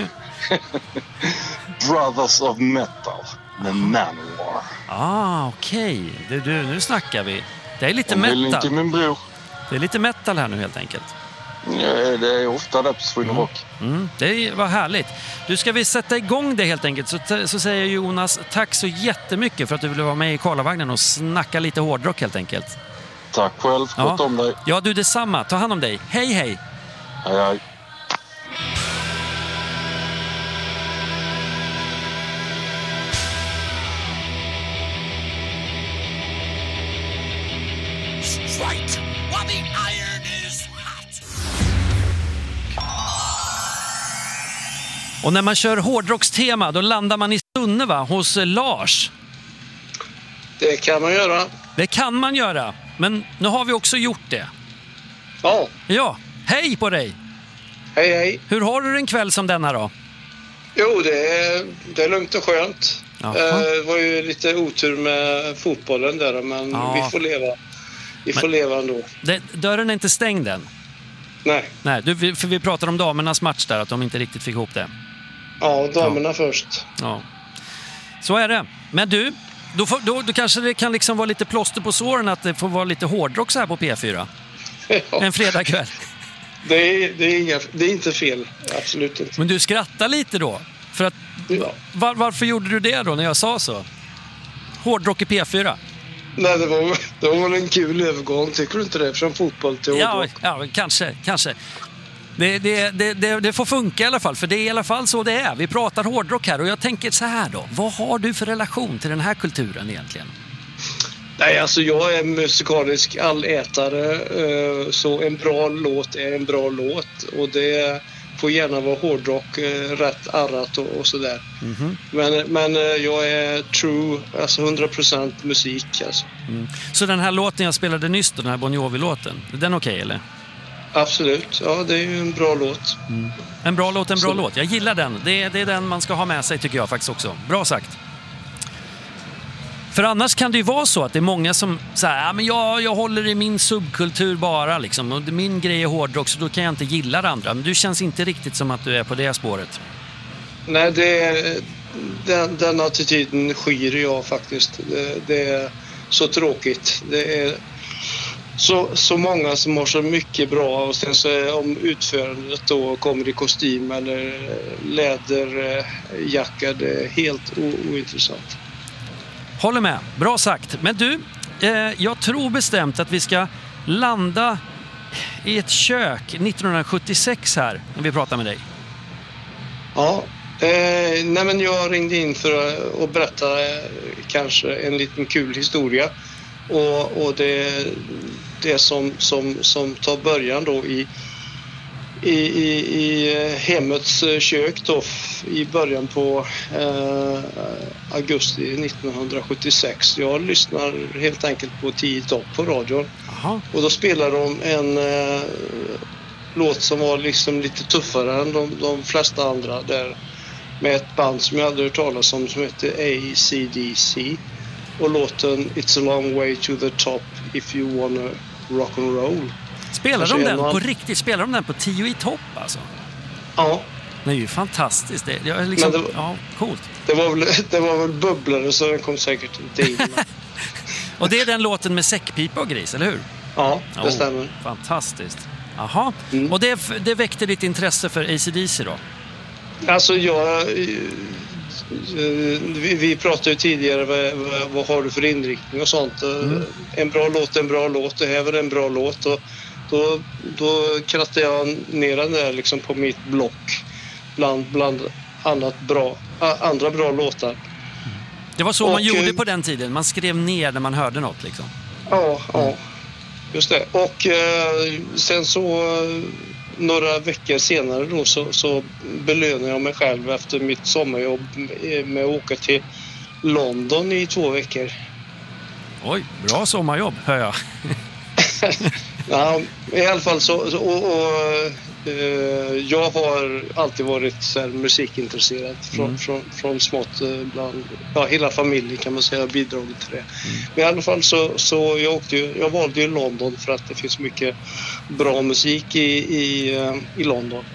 Brothers of Metal med Manowar. Ah, okej. Okay. Du, du, nu snackar vi. Det är lite Om metal. Inte min bror. Det är lite metal här nu helt enkelt. Ja, det är ofta det på Sweden mm. Rock. Mm, det var härligt. Du, ska vi sätta igång det helt enkelt, så, så säger Jonas tack så jättemycket för att du ville vara med i Karlavagnen och snacka lite hårdrock helt enkelt. Tack själv, ja. Gott om dig. Ja, du detsamma. Ta hand om dig. Hej, hej. Hej, hej. Strike while the iron is hot. Och när man kör hårdrockstema, då landar man i Sunneva hos Lars. Det kan man göra. Det kan man göra, men nu har vi också gjort det. Ja. Ja, hej på dig. Hej, hej. Hur har du en kväll som denna då? Jo, det är, det är lugnt och skönt. Eh, det var ju lite otur med fotbollen där, men ja. vi får leva. Vi får men, leva ändå. Det, dörren är inte stängd än? Nej. Nej, du, för vi pratade om damernas match där, att de inte riktigt fick ihop det. Ja, damerna ja. först. Ja. Så är det. Men du, då, får, då, då kanske det kan liksom vara lite plåster på såren att det får vara lite hårdrock så här på P fyra. Ja. En fredagkväll. Det är, det, är inga, det är inte fel, absolut inte. Men du skrattar lite då? För att, ja. var, varför gjorde du det då när jag sa så? Hårdrock i P fyra? Nej, det var, det var väl en kul övergång, tycker du inte det? Från fotboll till hårdrock. Ja, ja kanske, kanske. Det, det, det, det, det får funka i alla fall, för det är i alla fall så det är. Vi pratar hårdrock här och jag tänker så här då. Vad har du för relation till den här kulturen egentligen? Nej, alltså jag är musikalisk allätare, så en bra låt är en bra låt, och det får gärna vara hårdrock, rätt arrat och, och sådär. Mm-hmm. Men, men jag är true, alltså hundra procent musik alltså. Mm. Så den här låten jag spelade nyss då, den här Bon Jovi-låten, är den okej okay, eller? Absolut, ja det är ju en bra låt. Mm. En bra låt, en bra så. låt. Jag gillar den, det är, det är den man ska ha med sig tycker jag faktiskt också. Bra sagt. För annars kan det ju vara så att det är många som säger ja, men jag, jag håller i min subkultur bara liksom, och min grej är hårdrock så då kan jag inte gilla det andra. Men du känns inte riktigt som att du är på det spåret. Nej, det är, den, den attityden skyr jag faktiskt. Det, det är så tråkigt. Det är så, så många som har så mycket bra, och sen så är, om utförandet då kommer i kostym eller läderjacka, det är helt o, ointressant. Håller med, bra sagt. Men du, eh, jag tror bestämt att vi ska landa i ett kök nittonhundrasjuttiosex här när vi pratar med dig. Ja, eh, nej men jag ringde in för att berätta eh, kanske en liten kul historia. Och, och det, det som, som, som tar början då i I, i, i hemmets kök då, i början på eh, augusti nittonhundrasjuttiosex. Jag lyssnar helt enkelt på tio topp på radion. Aha. Och då spelar de en eh, låt som var liksom lite tuffare än de, de flesta andra där, med ett band som jag hade hört talas om som heter A C D C, och låten It's a long way to the top if you wanna rock and roll. Spelar de den på riktigt? Spelar de den på tio i topp alltså? Ja. Det är ju fantastiskt. Det är liksom, det var, ja, coolt. Det var väl, det var väl bubblare så den kom säkert inte in. Och det är den låten med säckpipa och gris, eller hur? Ja, det oh, stämmer. Fantastiskt. Jaha. Mm. Och det, det väckte ditt intresse för A C D C då? Alltså jag... vi, vi pratade ju tidigare, vad, vad, vad har du för inriktning och sånt. Mm. En bra låt, en bra låt, det här var en bra låt. Och då, då krattade jag ner den där liksom på mitt block bland, bland annat bra, andra bra låtar. Det var så och, man gjorde på den tiden, man skrev ner när man hörde något liksom. Ja, ja. Just det. Och eh, sen så några veckor senare då så, så belönade jag mig själv efter mitt sommarjobb med att åka till London i två veckor. Oj, bra sommarjobb, hör jag. Ja, i alla fall så, så och, och eh, jag har alltid varit så här musikintresserad från, mm. från, från smått bland, ja, hela familjen kan man säga, bidragit till det. Mm. Men i alla fall så, så jag, åkte ju, jag valde ju London för att det finns mycket bra musik i, i, i London.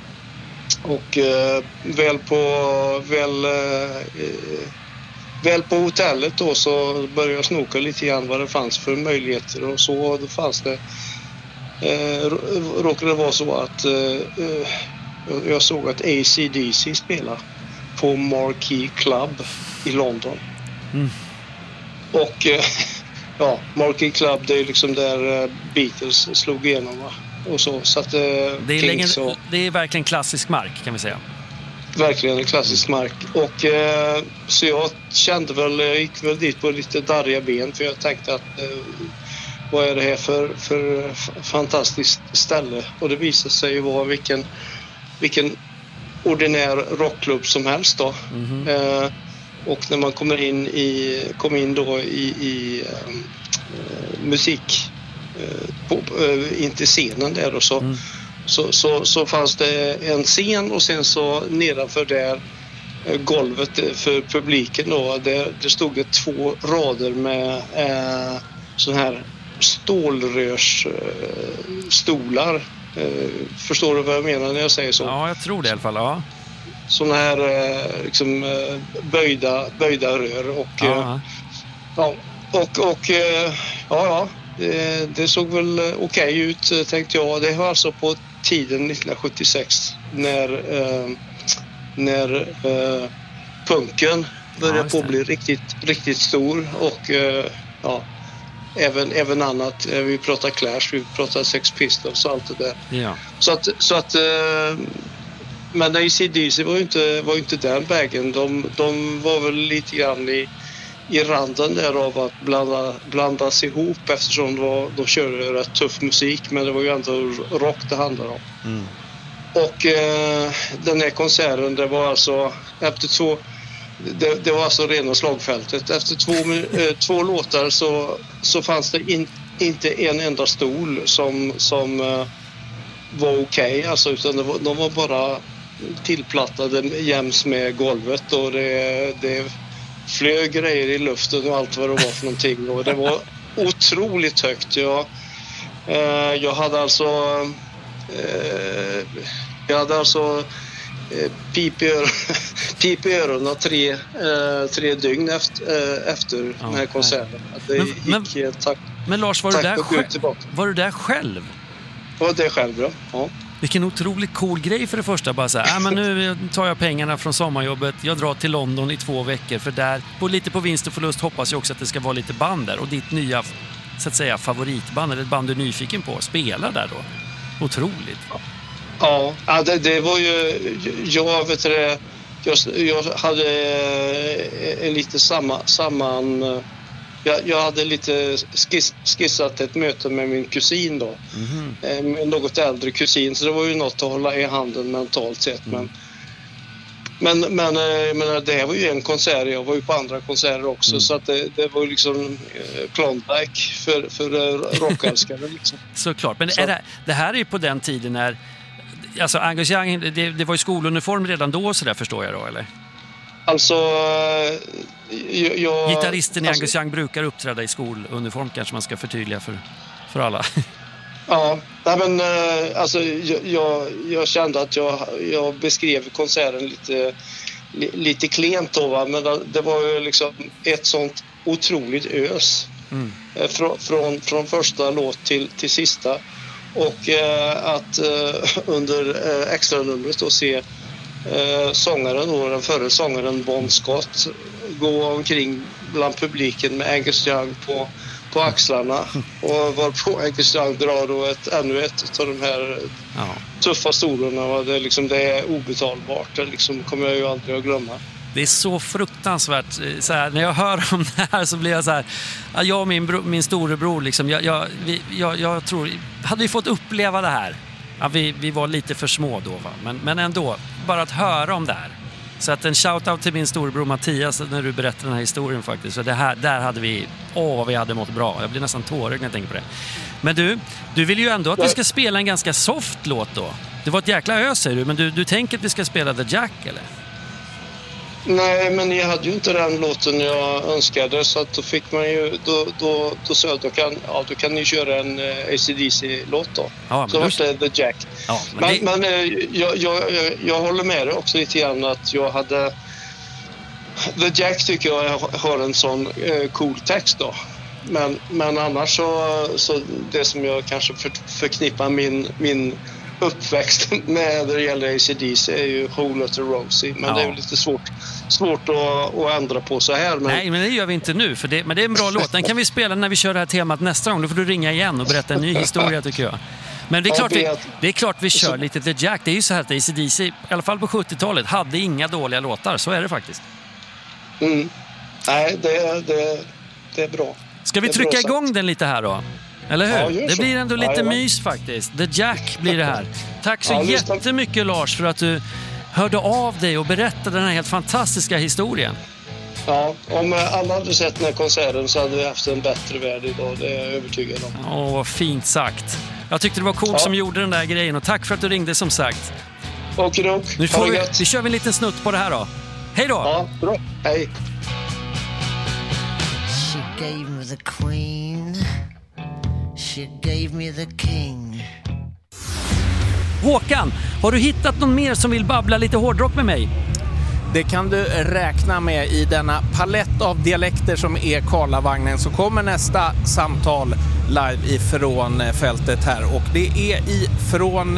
Och eh, väl på väl eh, Väl på hotellet då så började jag snoka lite grann vad det fanns för möjligheter och så. Då fanns det, eh, råkade det vara så att eh, jag såg att A C D C spelade på Marquee Club i London. Mm. Och eh, ja, Marquee Club, det är liksom där Beatles slog igenom, va? Och så, så att, eh, det, är legend- så, det är verkligen klassisk mark kan vi säga. Verkligen en klassisk mark. Och eh, så jag kände väl, jag gick väl dit på lite darriga ben för jag tänkte att eh, vad är det här för, för f- fantastiskt ställe? Och det visade sig ju vara vilken, vilken ordinär rockklubb som helst då. Mm-hmm. Eh, och när man kommer in i, kom in då i, i eh, musik eh, på, eh, in till scenen där och så mm. Så, så, så fanns det en scen och sen så nedanför där golvet för publiken då, det, det stod det två rader med eh, sån här stålrörsstolar. Eh, förstår du vad jag menar när jag säger så? Ja, jag tror det i alla fall, ja. Såna här eh, liksom böjda, böjda rör och ja, ja och, och eh, ja, ja. Det, det såg väl okej okay ut, tänkte jag. Det var alltså på tiden nittonhundrasjuttiosex när, eh, när eh, punken började ja, på att bli riktigt, riktigt stor. Och eh, ja, även, även annat. Vi pratar Clash, vi pratar Sex Pistols och allt det där. Ja. Så att, så att eh, men A C D C var ju inte, var ju inte den vägen. De, de var väl lite grann i i randen där av att blanda, blandas ihop eftersom de, de körde rätt tuff musik, men det var ju ändå rock det handlade om. Mm. Och eh, den här konserten, det var alltså efter två det, det var alltså rena slagfältet. Efter två, eh, två låtar så, så fanns det in, inte en enda stol som, som eh, var okej, okay, alltså, utan det var, de var bara tillplattade jäms med golvet och det, det flög grejer i luften och allt vad det var för någonting, och det var otroligt högt. Jag, eh, jag hade alltså eh, jag hade alltså eh, pip i öron, pip i öronen tre, eh, tre dygn efter, eh, efter ja, den här konserten. Det men, gick, men, eh, tack, men Lars, var du, där själv, var du där själv? Var det själv, ja. ja. Vilken otroligt cool grej för det första. Bara så här, äh, men nu tar jag pengarna från sommarjobbet. Jag drar till London i två veckor. För där, på lite på vinst och förlust, hoppas jag också att det ska vara lite band där. Och ditt nya, så att säga, favoritband, eller ett band du är nyfiken på, spelar där då. Otroligt. Ja, ja det, det var ju... Jag vet det, jag, jag hade en lite samma... samman Jag, jag hade lite skiss, skissat ett möte med min kusin då. Mm-hmm. En något äldre kusin, så det var ju något att hålla i handen mentalt sett. Mm. Men, men, men, men det här var ju en konsert, jag var ju på andra konserter också. Mm. Så att det, det var liksom Klondike för, för rockälskare liksom. Såklart, men så. Är det, det här är ju på den tiden när... Alltså Angus Young, det, det var ju skoluniform redan då, så där förstår jag då, eller? Alltså... Jag, jag, Gitarristen i alltså, Angus Young brukar uppträda i skoluniform, kanske man ska förtydliga för, för alla. Ja, nej men alltså jag, jag, jag kände att jag, jag beskrev konserten lite, lite klent då, va? Men det var ju liksom ett sånt otroligt ös. Mm. Från, från, från första låt till, till sista. Och eh, att eh, under eh, extra numret då se eh, sångaren då, den förre sångaren Bon Scott, gå omkring bland publiken med Angus Young på, på axlarna och var på Angus Young drar då ett, ännu ett av de här ja. tuffa stolarna. Det är, liksom, det är obetalbart. Det liksom kommer jag ju aldrig att glömma. Det är så fruktansvärt. Så här, när jag hör om det här så blir jag så här... Jag och min, bro, min storebror, liksom, jag, jag, vi, jag, jag tror... Hade vi fått uppleva det här... Ja, vi, vi var lite för små då, va? Men, men ändå, bara att höra om det här. Så att en shoutout till min storebror Mattias när du berättar den här historien faktiskt. Så det här, där hade vi... Åh, vad vi hade mått bra. Jag blir nästan tårögd när jag tänker på det. Men du, du vill ju ändå att vi ska spela en ganska soft låt då. Det var ett jäkla ös, säger du. Men du, du tänker att vi ska spela The Jack, eller? Nej, men jag hade ju inte den låten jag önskade, så att då fick man ju då då då sa jag då kan ja då kan ni köra en uh, A C D C-låt då. Ja, så var det The Jack. Ja, men men, det... men uh, jag, jag jag håller med dig också lite grann att jag hade The Jack tycker jag har en sån uh, cool text då. Men men annars så så det som jag kanske för, förknippar min min uppväxt med när det gäller A C D C är ju Whole Lotta Rosie, men ja. det är ju lite svårt svårt att, att ändra på så här. Men... Nej, men det gör vi inte nu, för det, men det är en bra låt. Den kan vi spela när vi kör det här temat nästa gång. Då får du ringa igen och berätta en ny historia, tycker jag. Men det är, klart vi, det är klart vi kör lite The Jack. Det är ju så här att A C D C, i alla fall på sjuttiotalet, hade inga dåliga låtar. Så är det faktiskt. Mm. Nej, det, det, det är bra. Ska vi trycka igång den lite här då? Eller hur? Ja, det blir ändå lite ja, ja. mys faktiskt. The Jack blir det här. Tack så ja, jättemycket Lars för att du hörde av dig och berättade den här helt fantastiska historien. Ja, om alla hade sett den här konserten så hade vi haft en bättre värld idag, det är jag övertygad om. Åh, vad fint sagt. Jag tyckte det var coolt ja. som gjorde den där grejen och tack för att du ringde som sagt. Okej, nu får vi, vi kör vi en liten snutt på det här då. Hej då! Ja, bra. Hej. She gave me the queen. She gave me the king. Håkan, har du hittat någon mer som vill babbla lite hårdrock med mig? Det kan du räkna med i denna palett av dialekter som är Karlavagnen, så kommer nästa samtal live ifrån fältet här och det är ifrån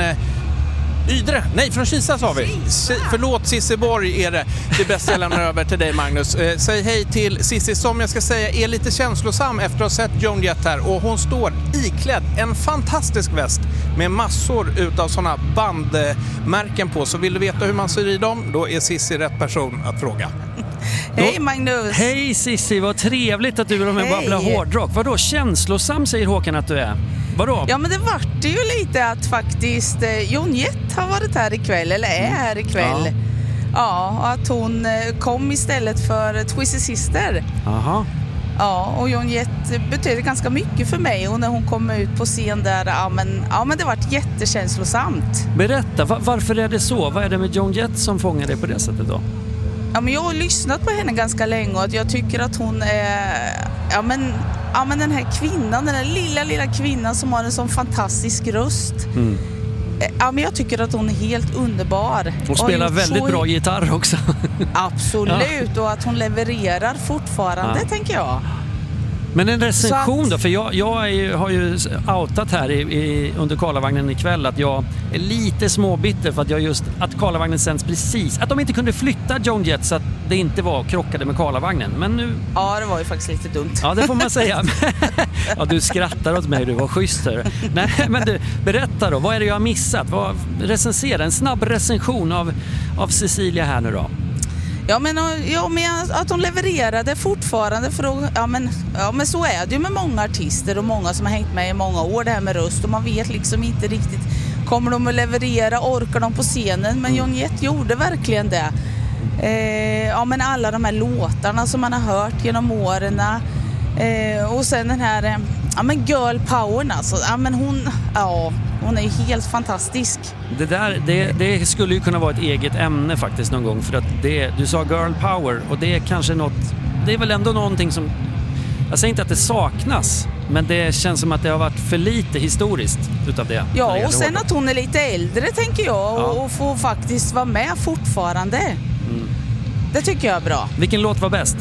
Ydre, nej från Kisa sa vi. Si, förlåt Sisseborg är det. Det bästa jag lämnar över till dig Magnus. Eh, säg hej till Sissi som jag ska säga är lite känslosam efter att ha sett Joan Jett här. Och hon står iklädd en fantastisk väst med massor utav sådana bandmärken på. Så vill du veta hur man syr i dem, då är Sissi rätt person att fråga. Hej Magnus! Hej Sissi, vad trevligt att du vill med babbla hårdrock. Vadå, känslosam säger Håkan att du är? Vadå? Ja, men det vart det ju lite att faktiskt eh, Joan Jett har varit här ikväll, eller är här ikväll. Ja, ja och att hon eh, kom istället för Twisted Sister. Aha. Ja, och Joan Jett betyder ganska mycket för mig och när hon kom ut på scen där, ja men, ja, men det vart jättekänslosamt. Berätta, var, varför är det så? Vad är det med Joan Jett som fångar dig på det sättet då? Ja, men jag har lyssnat på henne ganska länge och jag tycker att hon är, ja men, ja men den här kvinnan, den här lilla, lilla kvinnan som har en sån fantastisk röst. Mm. Ja, men jag tycker att hon är helt underbar. Hon spelar väldigt så... bra gitarr också. Absolut, ja. Och att hon levererar fortfarande, ja. tänker jag. Men en recension att... då, för jag, jag är ju, har ju outat här i, i, under Karlavagnen ikväll att jag är lite småbitter för att jag just, att Karlavagnen sänds precis, att de inte kunde flytta Joan Jett så att det inte var krockade med Karlavagnen, men nu... Ja, det var ju faktiskt lite dumt. Ja, det får man säga. Ja, du skrattar åt mig, du var schysst. Nej, men du, berätta då, vad är det jag har missat? Vad, recensera, en snabb recension av, av Cecilia här nu då. Ja men, ja, men att hon levererade fortfarande för att, ja, men, ja men så är det ju med många artister och många som har hängt med i många år det här med röst och man vet liksom inte riktigt, kommer de att leverera, orkar de på scenen, men Joan Jett gjorde verkligen det. Eh, ja men alla de här låtarna som man har hört genom åren eh, och sen den här eh, ja men girl powern alltså, ja men hon, ja hon är ju helt fantastisk. Det där, det, det skulle ju kunna vara ett eget ämne faktiskt någon gång, för att det, du sa girl power och det är kanske något, det är väl ändå någonting som, jag säger inte att det saknas, men det känns som att det har varit för lite historiskt utav det. Ja, och sen att hon är lite äldre tänker jag och, ja. och får faktiskt vara med fortfarande. Mm. Det tycker jag är bra. Vilken låt var bäst?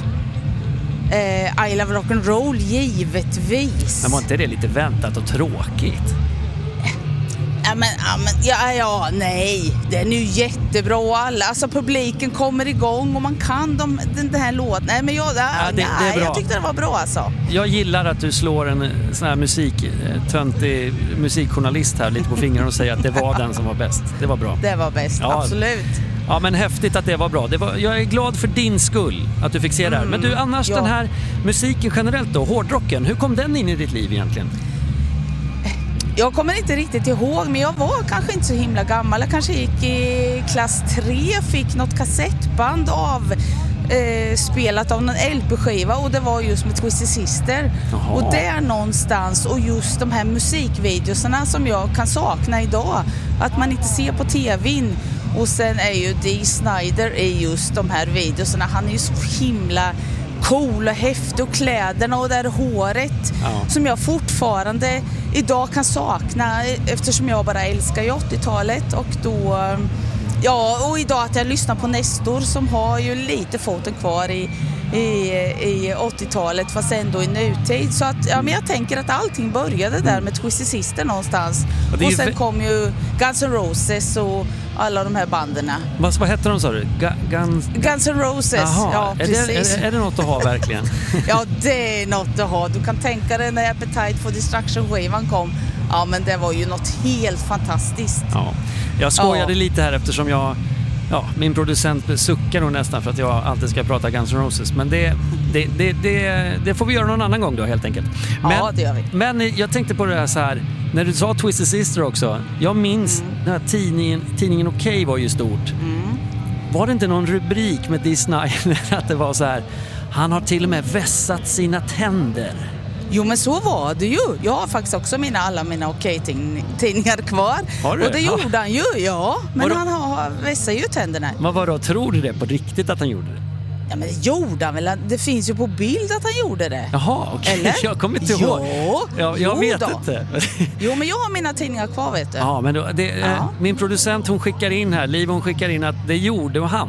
Eh, I Love Rock'n'Roll, givetvis. Men var inte det lite väntat och tråkigt? Ja, Ja, men, ja, men, ja, ja, nej. Den är ju jättebra och alla, alltså publiken kommer igång och man kan de, den, den här låten. Nej, men jag, ja, Ja, det- nej, det är bra. jag tyckte det var bra alltså. Jag gillar att du slår en sån här musik, töntig musikjournalist här lite på fingrarna och säger att det var den som var bäst. Det var bra. Det var bäst, Ja. absolut. Ja, men häftigt att det var bra. Det var, jag är glad för din skull att du fick se det här. Men du, annars ja. den här musiken generellt då, hårdrocken, hur kom den in i ditt liv egentligen? Jag kommer inte riktigt ihåg, men jag var kanske inte så himla gammal. Jag kanske gick i klass tre, fick något kassettband av eh, spelat av någon L P-skiva och det var just med Twisted Sister. Jaha. Och där någonstans, och just de här musikvideorna som jag kan sakna idag, att man inte ser på tvn. Och sen är ju Dee Snider är just de här videorna, han är ju så himla cool och häftig och kläderna och det här håret Ja. som jag fortfarande idag kan sakna eftersom jag bara älskar ju åttiotalet och då ja, och idag att jag lyssnar på Nestor som har ju lite foten kvar i, i, i åttiotalet fast ändå i nutid, så att ja, men jag tänker att allting började där med Twisted Sister någonstans Och det är och ju sen vä- kom ju Guns N' Roses och alla de här banden. Vad, vad hette de sa du? Ga, Guns... Guns N' Roses, Jaha, ja är, det, precis. är, är det något att ha verkligen? Ja, det är något att ha. Du kan tänka dig när Appetite for Destruction-skivan kom. Ja, men det var ju något helt fantastiskt. Ja. Jag skojade Ja. lite här eftersom jag, ja, min producent suckar nog nästan för att jag alltid ska prata Guns N' Roses. Men det, det, det, det, det får vi göra någon annan gång då helt enkelt. Men, Ja, det gör vi. Men jag tänkte på det här så här, när du sa Twisted Sister också. Jag minns Mm. den här tidningen, tidningen Okej var ju stort. Var det inte någon rubrik med Dee Snider att det var så här, han har till och med vässat sina tänder? Jo, men så var det ju. Jag har faktiskt också mina, alla mina Okej-tidningar kvar. Har du? Och det Ja. gjorde han ju, ja. Men Vadå? han har, vässar ju tänderna. Men vadå, tror du det på riktigt att han gjorde det? Ja, men det gjorde han väl. Det finns ju på bild att han gjorde det. Jaha, okej. Eller? Jag kommer inte ihåg. Jo, Ja, jag jo vet då. inte. Jo, men jag har mina tidningar kvar, vet du. Ja, men då, det, Ja. eh, min producent hon skickar in här, Liv hon skickar in att det gjorde han.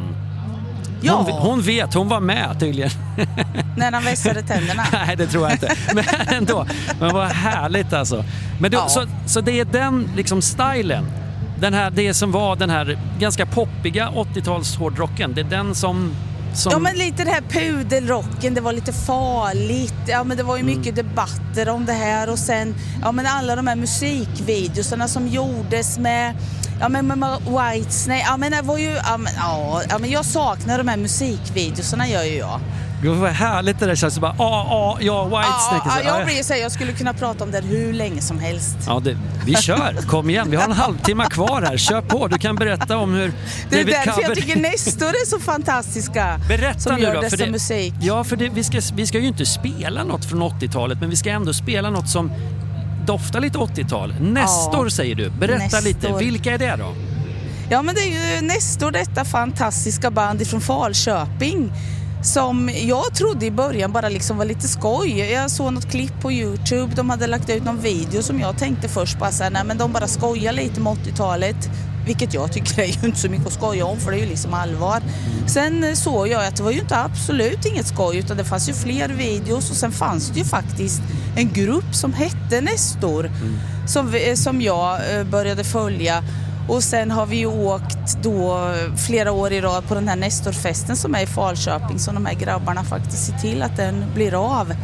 Ja. Hon, hon vet, hon var med tydligen. När han vässade tänderna. Nej, det tror jag inte. Men ändå, men vad härligt alltså. Men då, Ja. så, så det är den liksom stilen, den här, det som var den här ganska poppiga åttio-tals hårdrocken, det är den som... som... Ja, men lite det här pudelrocken, det var lite farligt. Ja, men det var ju mycket debatter om det här och sen ja, men alla de här musikvideorna som gjordes med ja, men med Whitesnake. Ja, men det var ju ja, men, ja, ja, men jag saknar de här musikvideorna, gör ju jag. Gud vad härligt det där känns. Så bara, ja, ja, ja, Whitesnake. Ja, Så, ja, jag blir så här, jag skulle kunna prata om det hur länge som helst. Ja, det, vi kör. Kom igen, vi har en halvtimme kvar här. Kör på, du kan berätta om hur Det är David därför Cover... jag tycker Nestor är så fantastiska. Berätta som nu gör då. dessa För det, musik. ja, för det, vi, ska, vi ska ju inte spela något från åttio-talet, men vi ska ändå spela något som doftar lite åttio-tal. Nestor Ja. säger du. Berätta Nestor. lite. Vilka är det då? Ja, men det är ju Nestor, detta fantastiska band ifrån Falköping som jag trodde i början bara liksom var lite skoj. Jag såg något klipp på YouTube, de hade lagt ut någon video som jag tänkte först bara såhär, nej men de bara skojar lite med åttio-talet, vilket jag tycker är ju inte så mycket att skoja om för det är ju liksom allvar. Sen såg jag att det var ju inte absolut inget skoj utan det fanns ju fler videos och sen fanns det ju faktiskt en grupp som hette Nestor mm. som, som jag började följa. Och sen har vi ju åkt då flera år i rad på den här Nestorfesten som är i Falköping, så de här grabbarna faktiskt ser till att den blir av.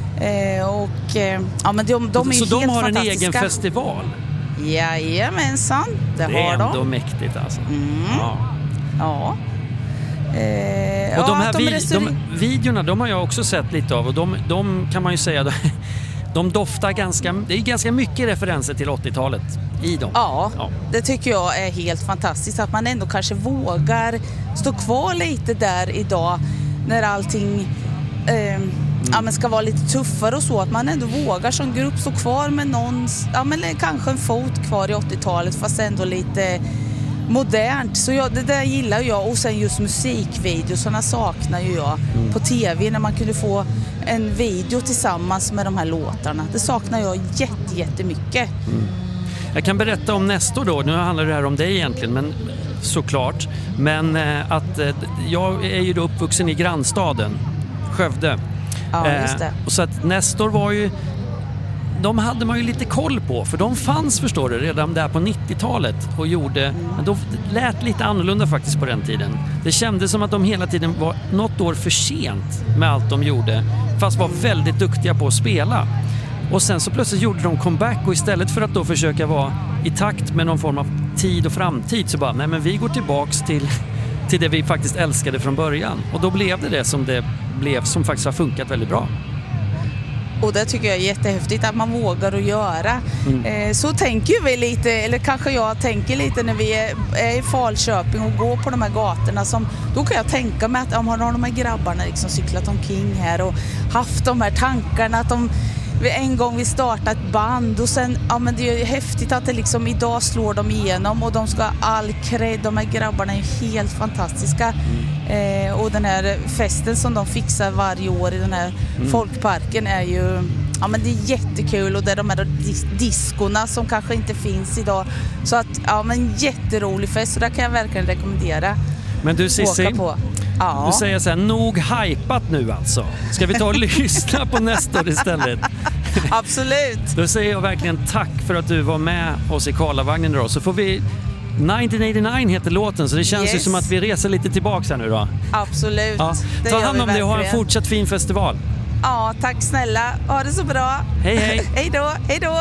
Eh, och eh, ja, men de, de är ju Så helt de har en fantastiska. egen festival? Jajamensan, det, Det är har de. ändå mäktigt alltså. Mm. Ja. Ja. Eh, Och de ja, här att vi, restaurang- de, videorna, de har jag också sett lite av och de, de kan man ju säga, de, de doftar ganska, det är ganska mycket referenser till åttio-talet i dem. Ja, Ja. det tycker jag är helt fantastiskt att man ändå kanske vågar stå kvar lite där idag när allting eh, ja, men ska vara lite tuffare och så, att man ändå vågar som grupp stå kvar med någon, ja, men kanske en fot kvar i åttio-talet fast ändå lite modernt. Så jag, det där gillar jag, och sen just musikvideosarna saknar ju jag Mm. på tv när man kunde få en video tillsammans med de här låtarna. Det saknar jag jätte, jättemycket. Mm. Jag kan berätta om Nestor då, nu handlar det här om dig egentligen, men såklart. Men eh, att eh, jag är ju då uppvuxen i grannstaden, Skövde. Ja, just det. Eh, och så att Nestor var ju de hade man ju lite koll på, för de fanns, förstår du, redan där på nittiotalet och gjorde, men de lät lite annorlunda faktiskt på den tiden. Det kändes som att de hela tiden var något år för sent med allt de gjorde, fast var väldigt duktiga på att spela. Och sen så plötsligt gjorde de comeback, och istället för att då försöka vara i takt med någon form av tid och framtid, så bara, nej men vi går tillbaks till, till det vi faktiskt älskade från början. Och då blev det det som det blev, som faktiskt har funkat väldigt bra. Och det tycker jag är jättehäftigt att man vågar att göra. Mm. Eh, så tänker vi lite, eller kanske jag tänker lite när vi är, är i Falköping och går på de här gatorna. Som, då kan jag tänka mig att ja, har de här grabbarna liksom cyklat omkring här och haft de här tankarna att de en gång vi startat ett band, och sen, ja men det är ju häftigt att det liksom idag slår de igenom, och de ska ha all cred, de här grabbarna är helt fantastiska. Mm. Eh, och den här festen som de fixar varje år i den här mm. folkparken är ju, ja men det är jättekul, och det är de här dis- diskorna som kanske inte finns idag. Så att, ja men jätterolig fest, så där kan jag verkligen rekommendera. Men du Cissi, ja. du säger så här, nog hypat nu alltså. Ska vi ta och lyssna på nästa år istället? Absolut. Då säger jag verkligen tack för att du var med oss i Karlavagnen då. Så får vi, nittonhundraåttionio heter låten, så det känns yes. ju som att vi reser lite tillbaka här nu då. Absolut. Ja. Ta hand om det och ha en fortsatt fin festival. Ja, tack snälla. Ha det så bra. Hej hej. Hej då, hej då.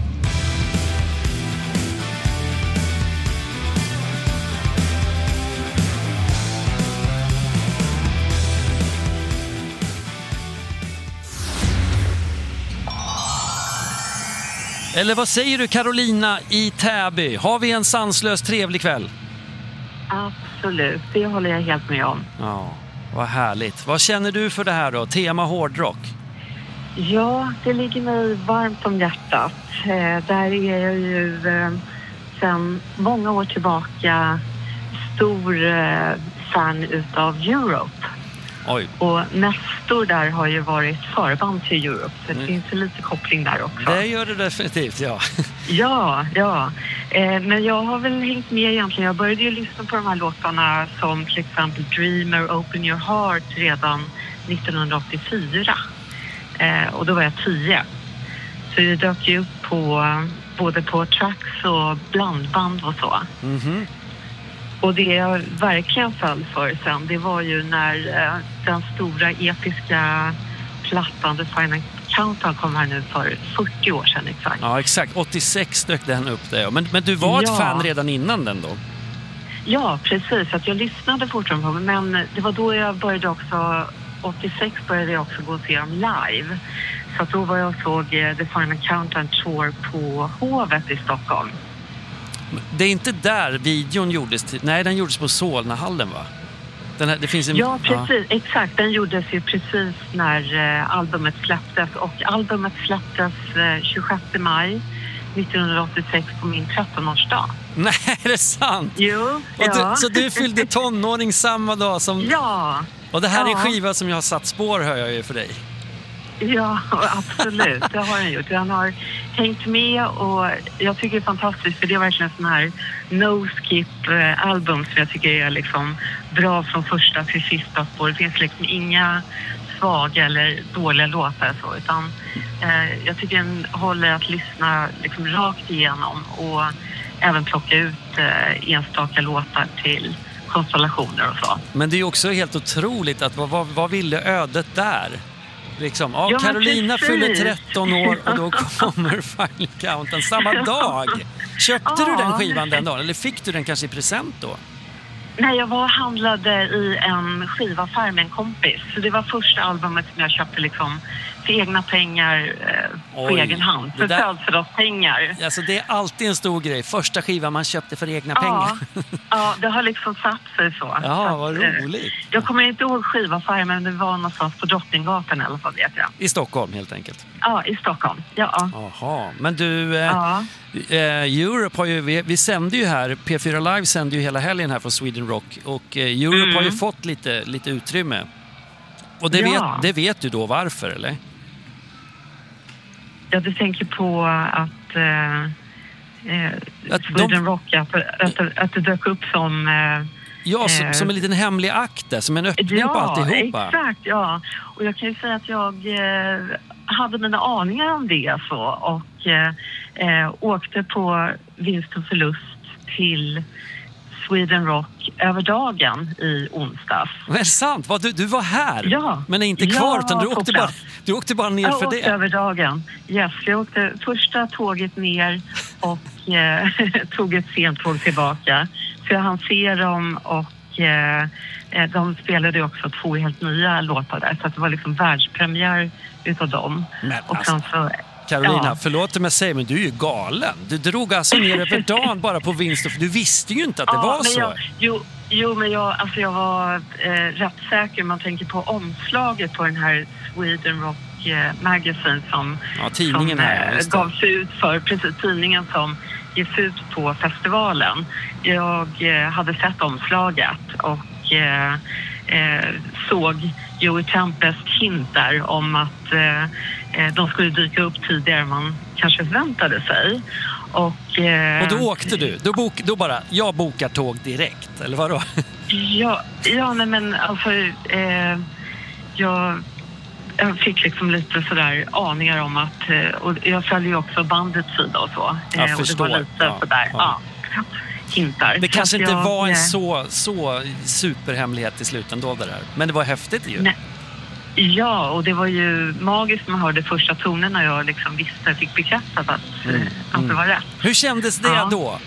Eller vad säger du, Carolina i Täby? Har vi en sanslös trevlig kväll? Absolut, det håller jag helt med om. Ja, vad härligt. Vad känner du för det här då? Tema hårdrock? Ja, det ligger mig varmt om hjärtat. Eh, där är jag ju eh, sedan många år tillbaka stor eh, fan utav Europe. Oj. Och Nestor där har ju varit förband till Europe, så det mm. finns ju lite koppling där också. Det gör det definitivt, ja. Ja, ja. Eh, men jag har väl hängt med egentligen. Jag började ju lyssna på de här låtarna som till exempel Dreamer, Open Your Heart redan nittonhundraåttiofyra. Eh, och då var jag tio. Så det dök ju upp på både på tracks och blandband och så. Mhm. Och det jag verkligen föll för sen, det var ju när eh, den stora episka plattan The Final Countdown kom här nu för fyrtio år sedan exakt. Ja, exakt. åttiosex dök den upp det. Men, men du var ja. ett fan redan innan den då? Ja, precis. Att jag lyssnade fortfarande på, men det var då jag började också, åttiosex började jag också gå och se dem live. Så att då var jag och såg eh, The Final Countdown Tour på Hovet i Stockholm. Det är inte där videon gjordes till, nej, den gjordes på Solnahallen va? Den här, det finns en, ja, precis. Ja. Exakt. Den gjordes ju precis när eh, albumet släpptes. Och albumet släpptes eh, tjugosjätte maj nittonhundraåttiosex på min trettonårsdag. Nej, är det sant? Jo, och ja. du, så du fyllde tonåring samma dag som... Ja. Och det här ja. är en skiva som jag har satt spår, hör jag ju för dig. Ja, absolut. Det har han gjort. Han har hängt med, och jag tycker det är fantastiskt, för det är verkligen sån här no-skip-album som jag tycker är liksom bra från första till sista spår. Det finns liksom inga svaga eller dåliga låtar så, utan eh, jag tycker den håller att lyssna liksom rakt igenom och även plocka ut eh, enstaka låtar till konstellationer och så. Men det är ju också helt otroligt att vad, vad, vad ville ödet där? Liksom, ja, ja, Carolina precis. fyller tretton år och då kommer Final Countdown samma dag. Köpte ja. du den skivan den dagen, eller fick du den kanske i present då? Nej, jag var handlade i en skivaffär med en kompis. Så det var första albumet som jag köpte liksom för egna pengar eh, på Oj, egen hand. För där... födelsedagspengar. Alltså det är alltid en stor grej. Första skivan man köpte för egna ja. pengar. Ja, det har liksom satt sig så. Ja, så vad att, roligt. Eh, jag kommer inte ihåg skivaffär, men det var någonstans på Drottninggatan i alla fall, vet jag. I Stockholm helt enkelt. Ja, i Stockholm. Ja. Jaha, men du... Eh, ja. eh, Europe har ju... Vi, vi sänder ju här, P fyra Live sänder ju hela helgen här från Sweden Rock. Och eh, Europe mm. har ju fått lite, lite utrymme. Och det, ja. vet, det vet du då varför, eller? Ja, du tänker på att... Eh, eh, att Sweden de... Rock, att, att, att det dök upp som... Eh, Ja, som, eh, som en liten hemlig akt där, som en öppning ja, på alltihopa. Ja, exakt, ja. Och jag kan ju säga att jag eh, hade mina aningar om det så och eh, eh, åkte på vinst och förlust till Sweden Rock över dagen i onsdags. Men är det sant? Vad, du, du var här, ja. men är inte kvar, ja, utan du åkte, bara, du åkte bara ner jag för åkte det. över dagen. Yes, jag åkte första tåget ner och eh, tog ett sent tåg tillbaka. Så jag hann se dem och eh, de spelade också två helt nya låtar där. Så att det var liksom världspremiär utav dem. Men och alltså, sen så, Carolina, ja. förlåt mig säga, men du är ju galen. Du drog alltså ner över dagen bara på vinst. Och du visste ju inte att det ja, var men så. Jag, jo, jo, men jag, alltså jag var eh, rätt säker. Man tänker på omslaget på den här Sweden Rock eh, Magazine som, ja, tidningen som här, eh, gavs ut för, precis tidningen som ges ut på festivalen. Jag eh, hade sett omslaget och eh, eh, såg Joey Tempest hint där om att eh, de skulle dyka upp tidigare än man kanske förväntade sig. Och, eh, och då åkte du? Då, bok, då bara, jag bokar tåg direkt, eller vadå? Ja, ja nej, men alltså eh, jag, jag fick liksom lite sådär aningar om att, eh, och jag följer ju också bandets sida och så. Eh, jag och förstår. det var lite ja, sådär, ja. ja, hintar. Det kanske så inte jag, var en eh, så, så superhemlighet i sluten då det där. Men det var häftigt ju. Nej. Ja, och det var ju magiskt när man hörde första tonen när jag liksom visste, fick bekräftat att, mm. att det var rätt. Hur kändes det ja. då?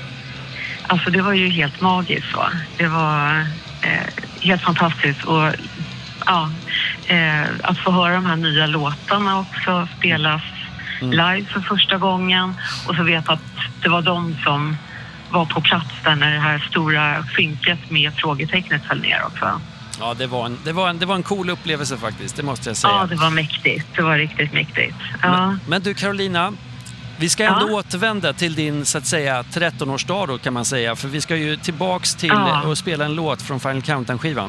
Alltså det var ju helt magiskt va. Det var eh, helt fantastiskt och ja, eh, att få höra de här nya låtarna också spelas mm. live för första gången och så vet att det var de som var på plats där när det här stora skynket med frågetecknet föll ner också. Ja, det var, en, det, var en, det var en cool upplevelse faktiskt, det måste jag säga. Ja, det var mäktigt. Det var riktigt mäktigt. Ja. Men, men du Carolina, vi ska ändå ja. återvända till din så att säga tretton-årsdag då kan man säga. För vi ska ju tillbaks till ja. och spela en låt från Final Countdown-skivan.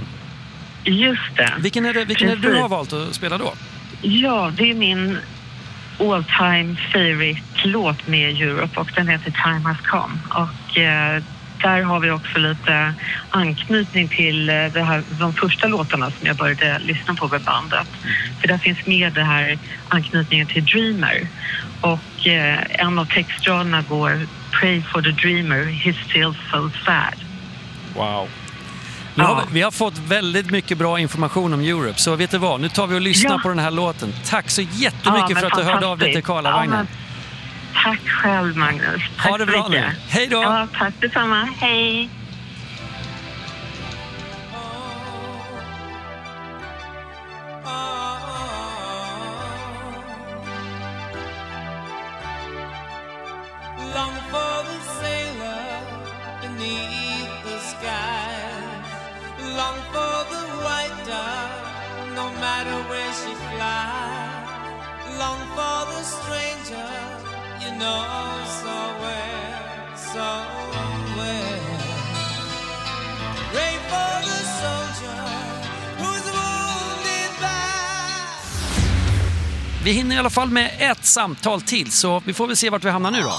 Just det. Vilken är det, vilken är det du har valt att spela då? Ja, det är min all-time favorite-låt med Europe och den heter Time Has Come. Och eh, där har vi också lite anknytning till det här, de första låtarna som jag började lyssna på med bandet. Mm. För där finns med det här anknytningen till Dreamer. Och eh, en av textraderna går Pray for the dreamer, he's still so sad. Wow. Nu ja. har vi, vi har fått väldigt mycket bra information om Europe. Så vet du vad, nu tar vi och lyssnar ja. på den här låten. Tack så jättemycket ja, för att du hörde av dig till Karlavagnen. Ja, tack själv Magnus. Tack ha det bra nu. Hej då. Ja, tack detsamma. Hej. Long for the sailor beneath the sky. Long for the white dove, no matter where she flies. Long for the stranger, you know so well, so well. Pray for the soldier who's wounded by. Vi hinner i alla fall med ett samtal till, så vi får väl se vart vi hamnar nu då.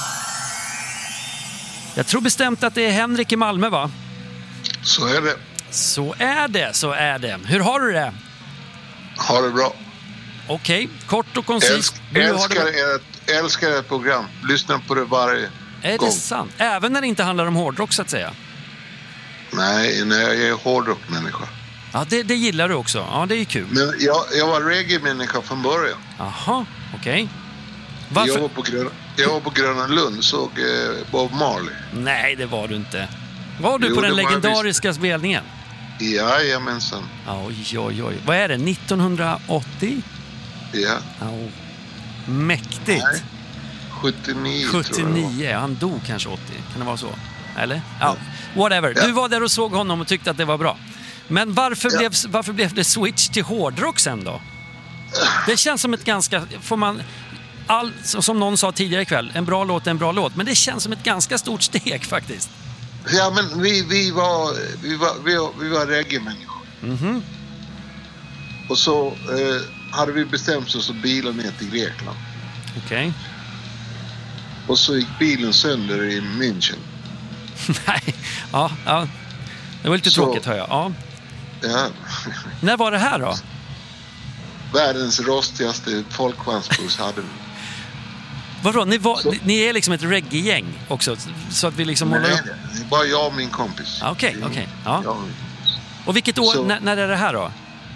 Jag tror bestämt att det är Henrik i Malmö, va? Så är det. Så är det, så är det. Hur har du det? Har det bra. Okej, okay. Kort och koncist. Älsk, älskar, ert, älskar ert program. Lyssnar på det varje är gång. Är det sant? Även när det inte handlar om hårdrock så att säga? Nej, nej jag är hårdrockmänniska. Ja, det, det gillar du också. Ja, det är kul. Men jag, jag var reggae-människa från början. Jaha, okej. Okay. Jag var på Gröna, jag var på Gröna Lund, såg eh, Bob Marley. Nej, det var du inte. Var du jo, på den legendariska spelningen? Jajamensan. Oj, oj, oj. Vad är det? nittonhundraåttio? Ja. Oh. Mäktigt. Nej. sjuttionio, sjuttionio, tror jag. Han dog kanske åttio. Kan det vara så? Eller? Ja, whatever. Ja. Du var där och såg honom och tyckte att det var bra. Men varför, ja. blev, varför blev det switch till hårdrock sen då? Det känns som ett ganska... Får man... All, som någon sa tidigare ikväll, en bra låt är en bra låt. Men det känns som ett ganska stort steg faktiskt. Ja, men vi, vi var vi var, vi var, vi var reggae-människor. Mm-hmm. Och så eh, hade vi bestämt oss att bila ner till Grekland. Okej. Okay. Och så gick bilen sönder i München. Nej, ja, ja. Det var lite så, tråkigt, hör jag. Ja. Ja. När var det här då? världens rostigaste folkvagnsbuss hade vi. Vadå, ni, var, ni är liksom ett reggae-gäng också? Så att vi liksom Nej, håller upp... det är bara jag och min kompis. Okej, okay, okej. Okay, ja. Och vilket år, Så, när, när är det här då?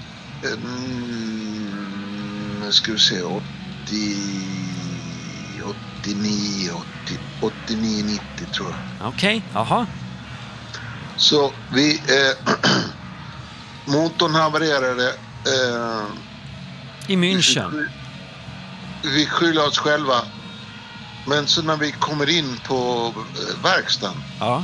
Mm, nu ska vi se, åttio, åttionio, åttio, åttionio nittio tror jag. Okej, okay, jaha. Så vi... Eh, motorn havererade... Eh, I München? Vi, vi skyller oss själva. Men så när vi kommer in på eh, verkstaden... Ja.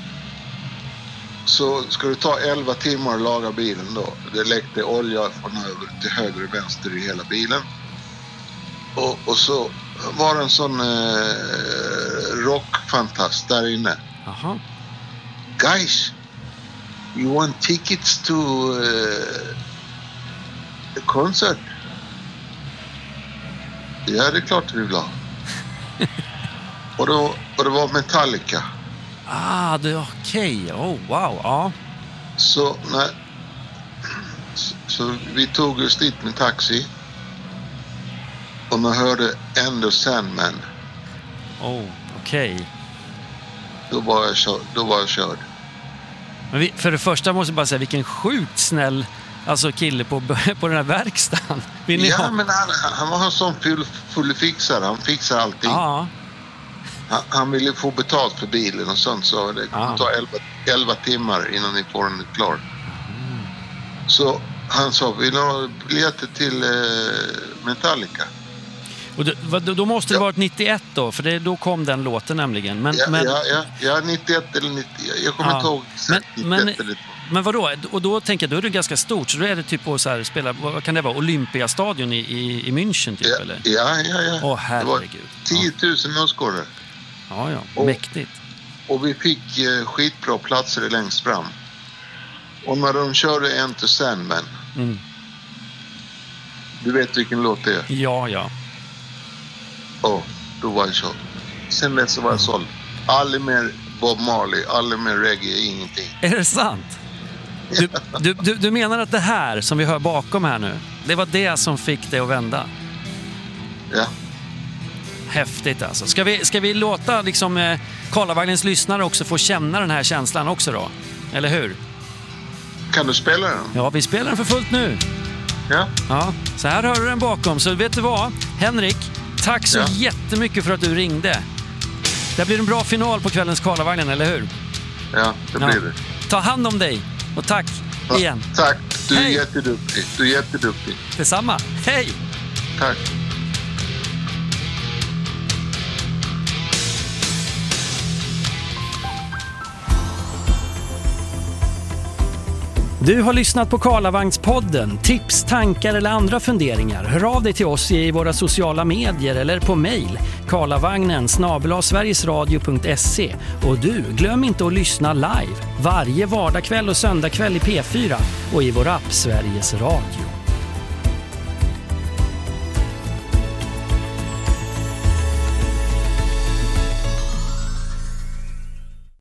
Så ska det ta elva timmar att laga bilen då. Det läckte olja från över till höger och vänster i hela bilen. Och, och så var det en sån eh, rockfantast där inne. Aha. Guys, you want tickets to uh, a concert? Ja, det är klart vi vill ha. och, då, och det var Metallica. Ah, det är okej. Okay. Oh, wow. Ja. Så, nej, så, så vi tog just dit med taxi. Och man hörde Enter Sandman. Oh, okej. Okay. Då var jag körd. Då var jag körd. Men vi, för det första måste jag bara säga vilken sjukt snäll alltså kille på, på den här verkstaden. Vill ni ja, ha? men han, han var en sån full, fullfixare. Han fixar allting. Ja. Han, han ville få betalt för bilen och sånt, så det kommer ja. ta elva timmar innan ni får den klar. Mm. Så han sa, vill du ha biljetter till eh, Metallica? Och då, då måste det ja. varit nittioett då, för det, då kom den låten nämligen. Men, ja, men... ja, ja, ja, nittioett eller nittio, jag kommer ja. inte ihåg exakt. Men, men, eller... men vadå? Och då tänker jag, då är det ganska stort, så då är det typ på så här, spela, vad kan det vara, Olympiastadion i, i, i München typ, ja, eller? Ja, ja, ja. Åh, herregud. tio tusen åskådare. Ja, ja, och, mäktigt. Och vi fick eh, skitbra platser längst fram. Och när de körde Enter Sandman. Mm. Du vet vilken låt det är? Ja, ja. Och då var jag såld. Sen dess så var jag såld. Aldrig mer Bob Marley, aldrig mer reggae, ingenting. Är det sant? Du, du, du, du menar att det här som vi hör bakom här nu, det var det som fick dig att vända? Ja. Häftigt alltså. Ska vi, ska vi låta liksom eh, Karlavagnens lyssnare också få känna den här känslan också då? Eller hur? Kan du spela den? Ja, vi spelar den för fullt nu. Ja. Ja, så här hör du den bakom. Så vet du vad? Henrik, tack så ja. jättemycket för att du ringde. Det blir en bra final på kvällens Karlavagnen, eller hur? Ja, det blir ja. det. Ta hand om dig och tack ja, igen. Tack, du Hej. är jätteduktig. Du är jätteduktig. Detsamma. Hej! Tack. Du har lyssnat på Karlavagnspodden. Tips, tankar eller andra funderingar, hör av dig till oss i våra sociala medier eller på mejl karlavagnen snabel-a sverigesradio punkt se. Och du, glöm inte att lyssna live varje vardagkväll och söndagkväll i P fyra och i vår app Sveriges Radio.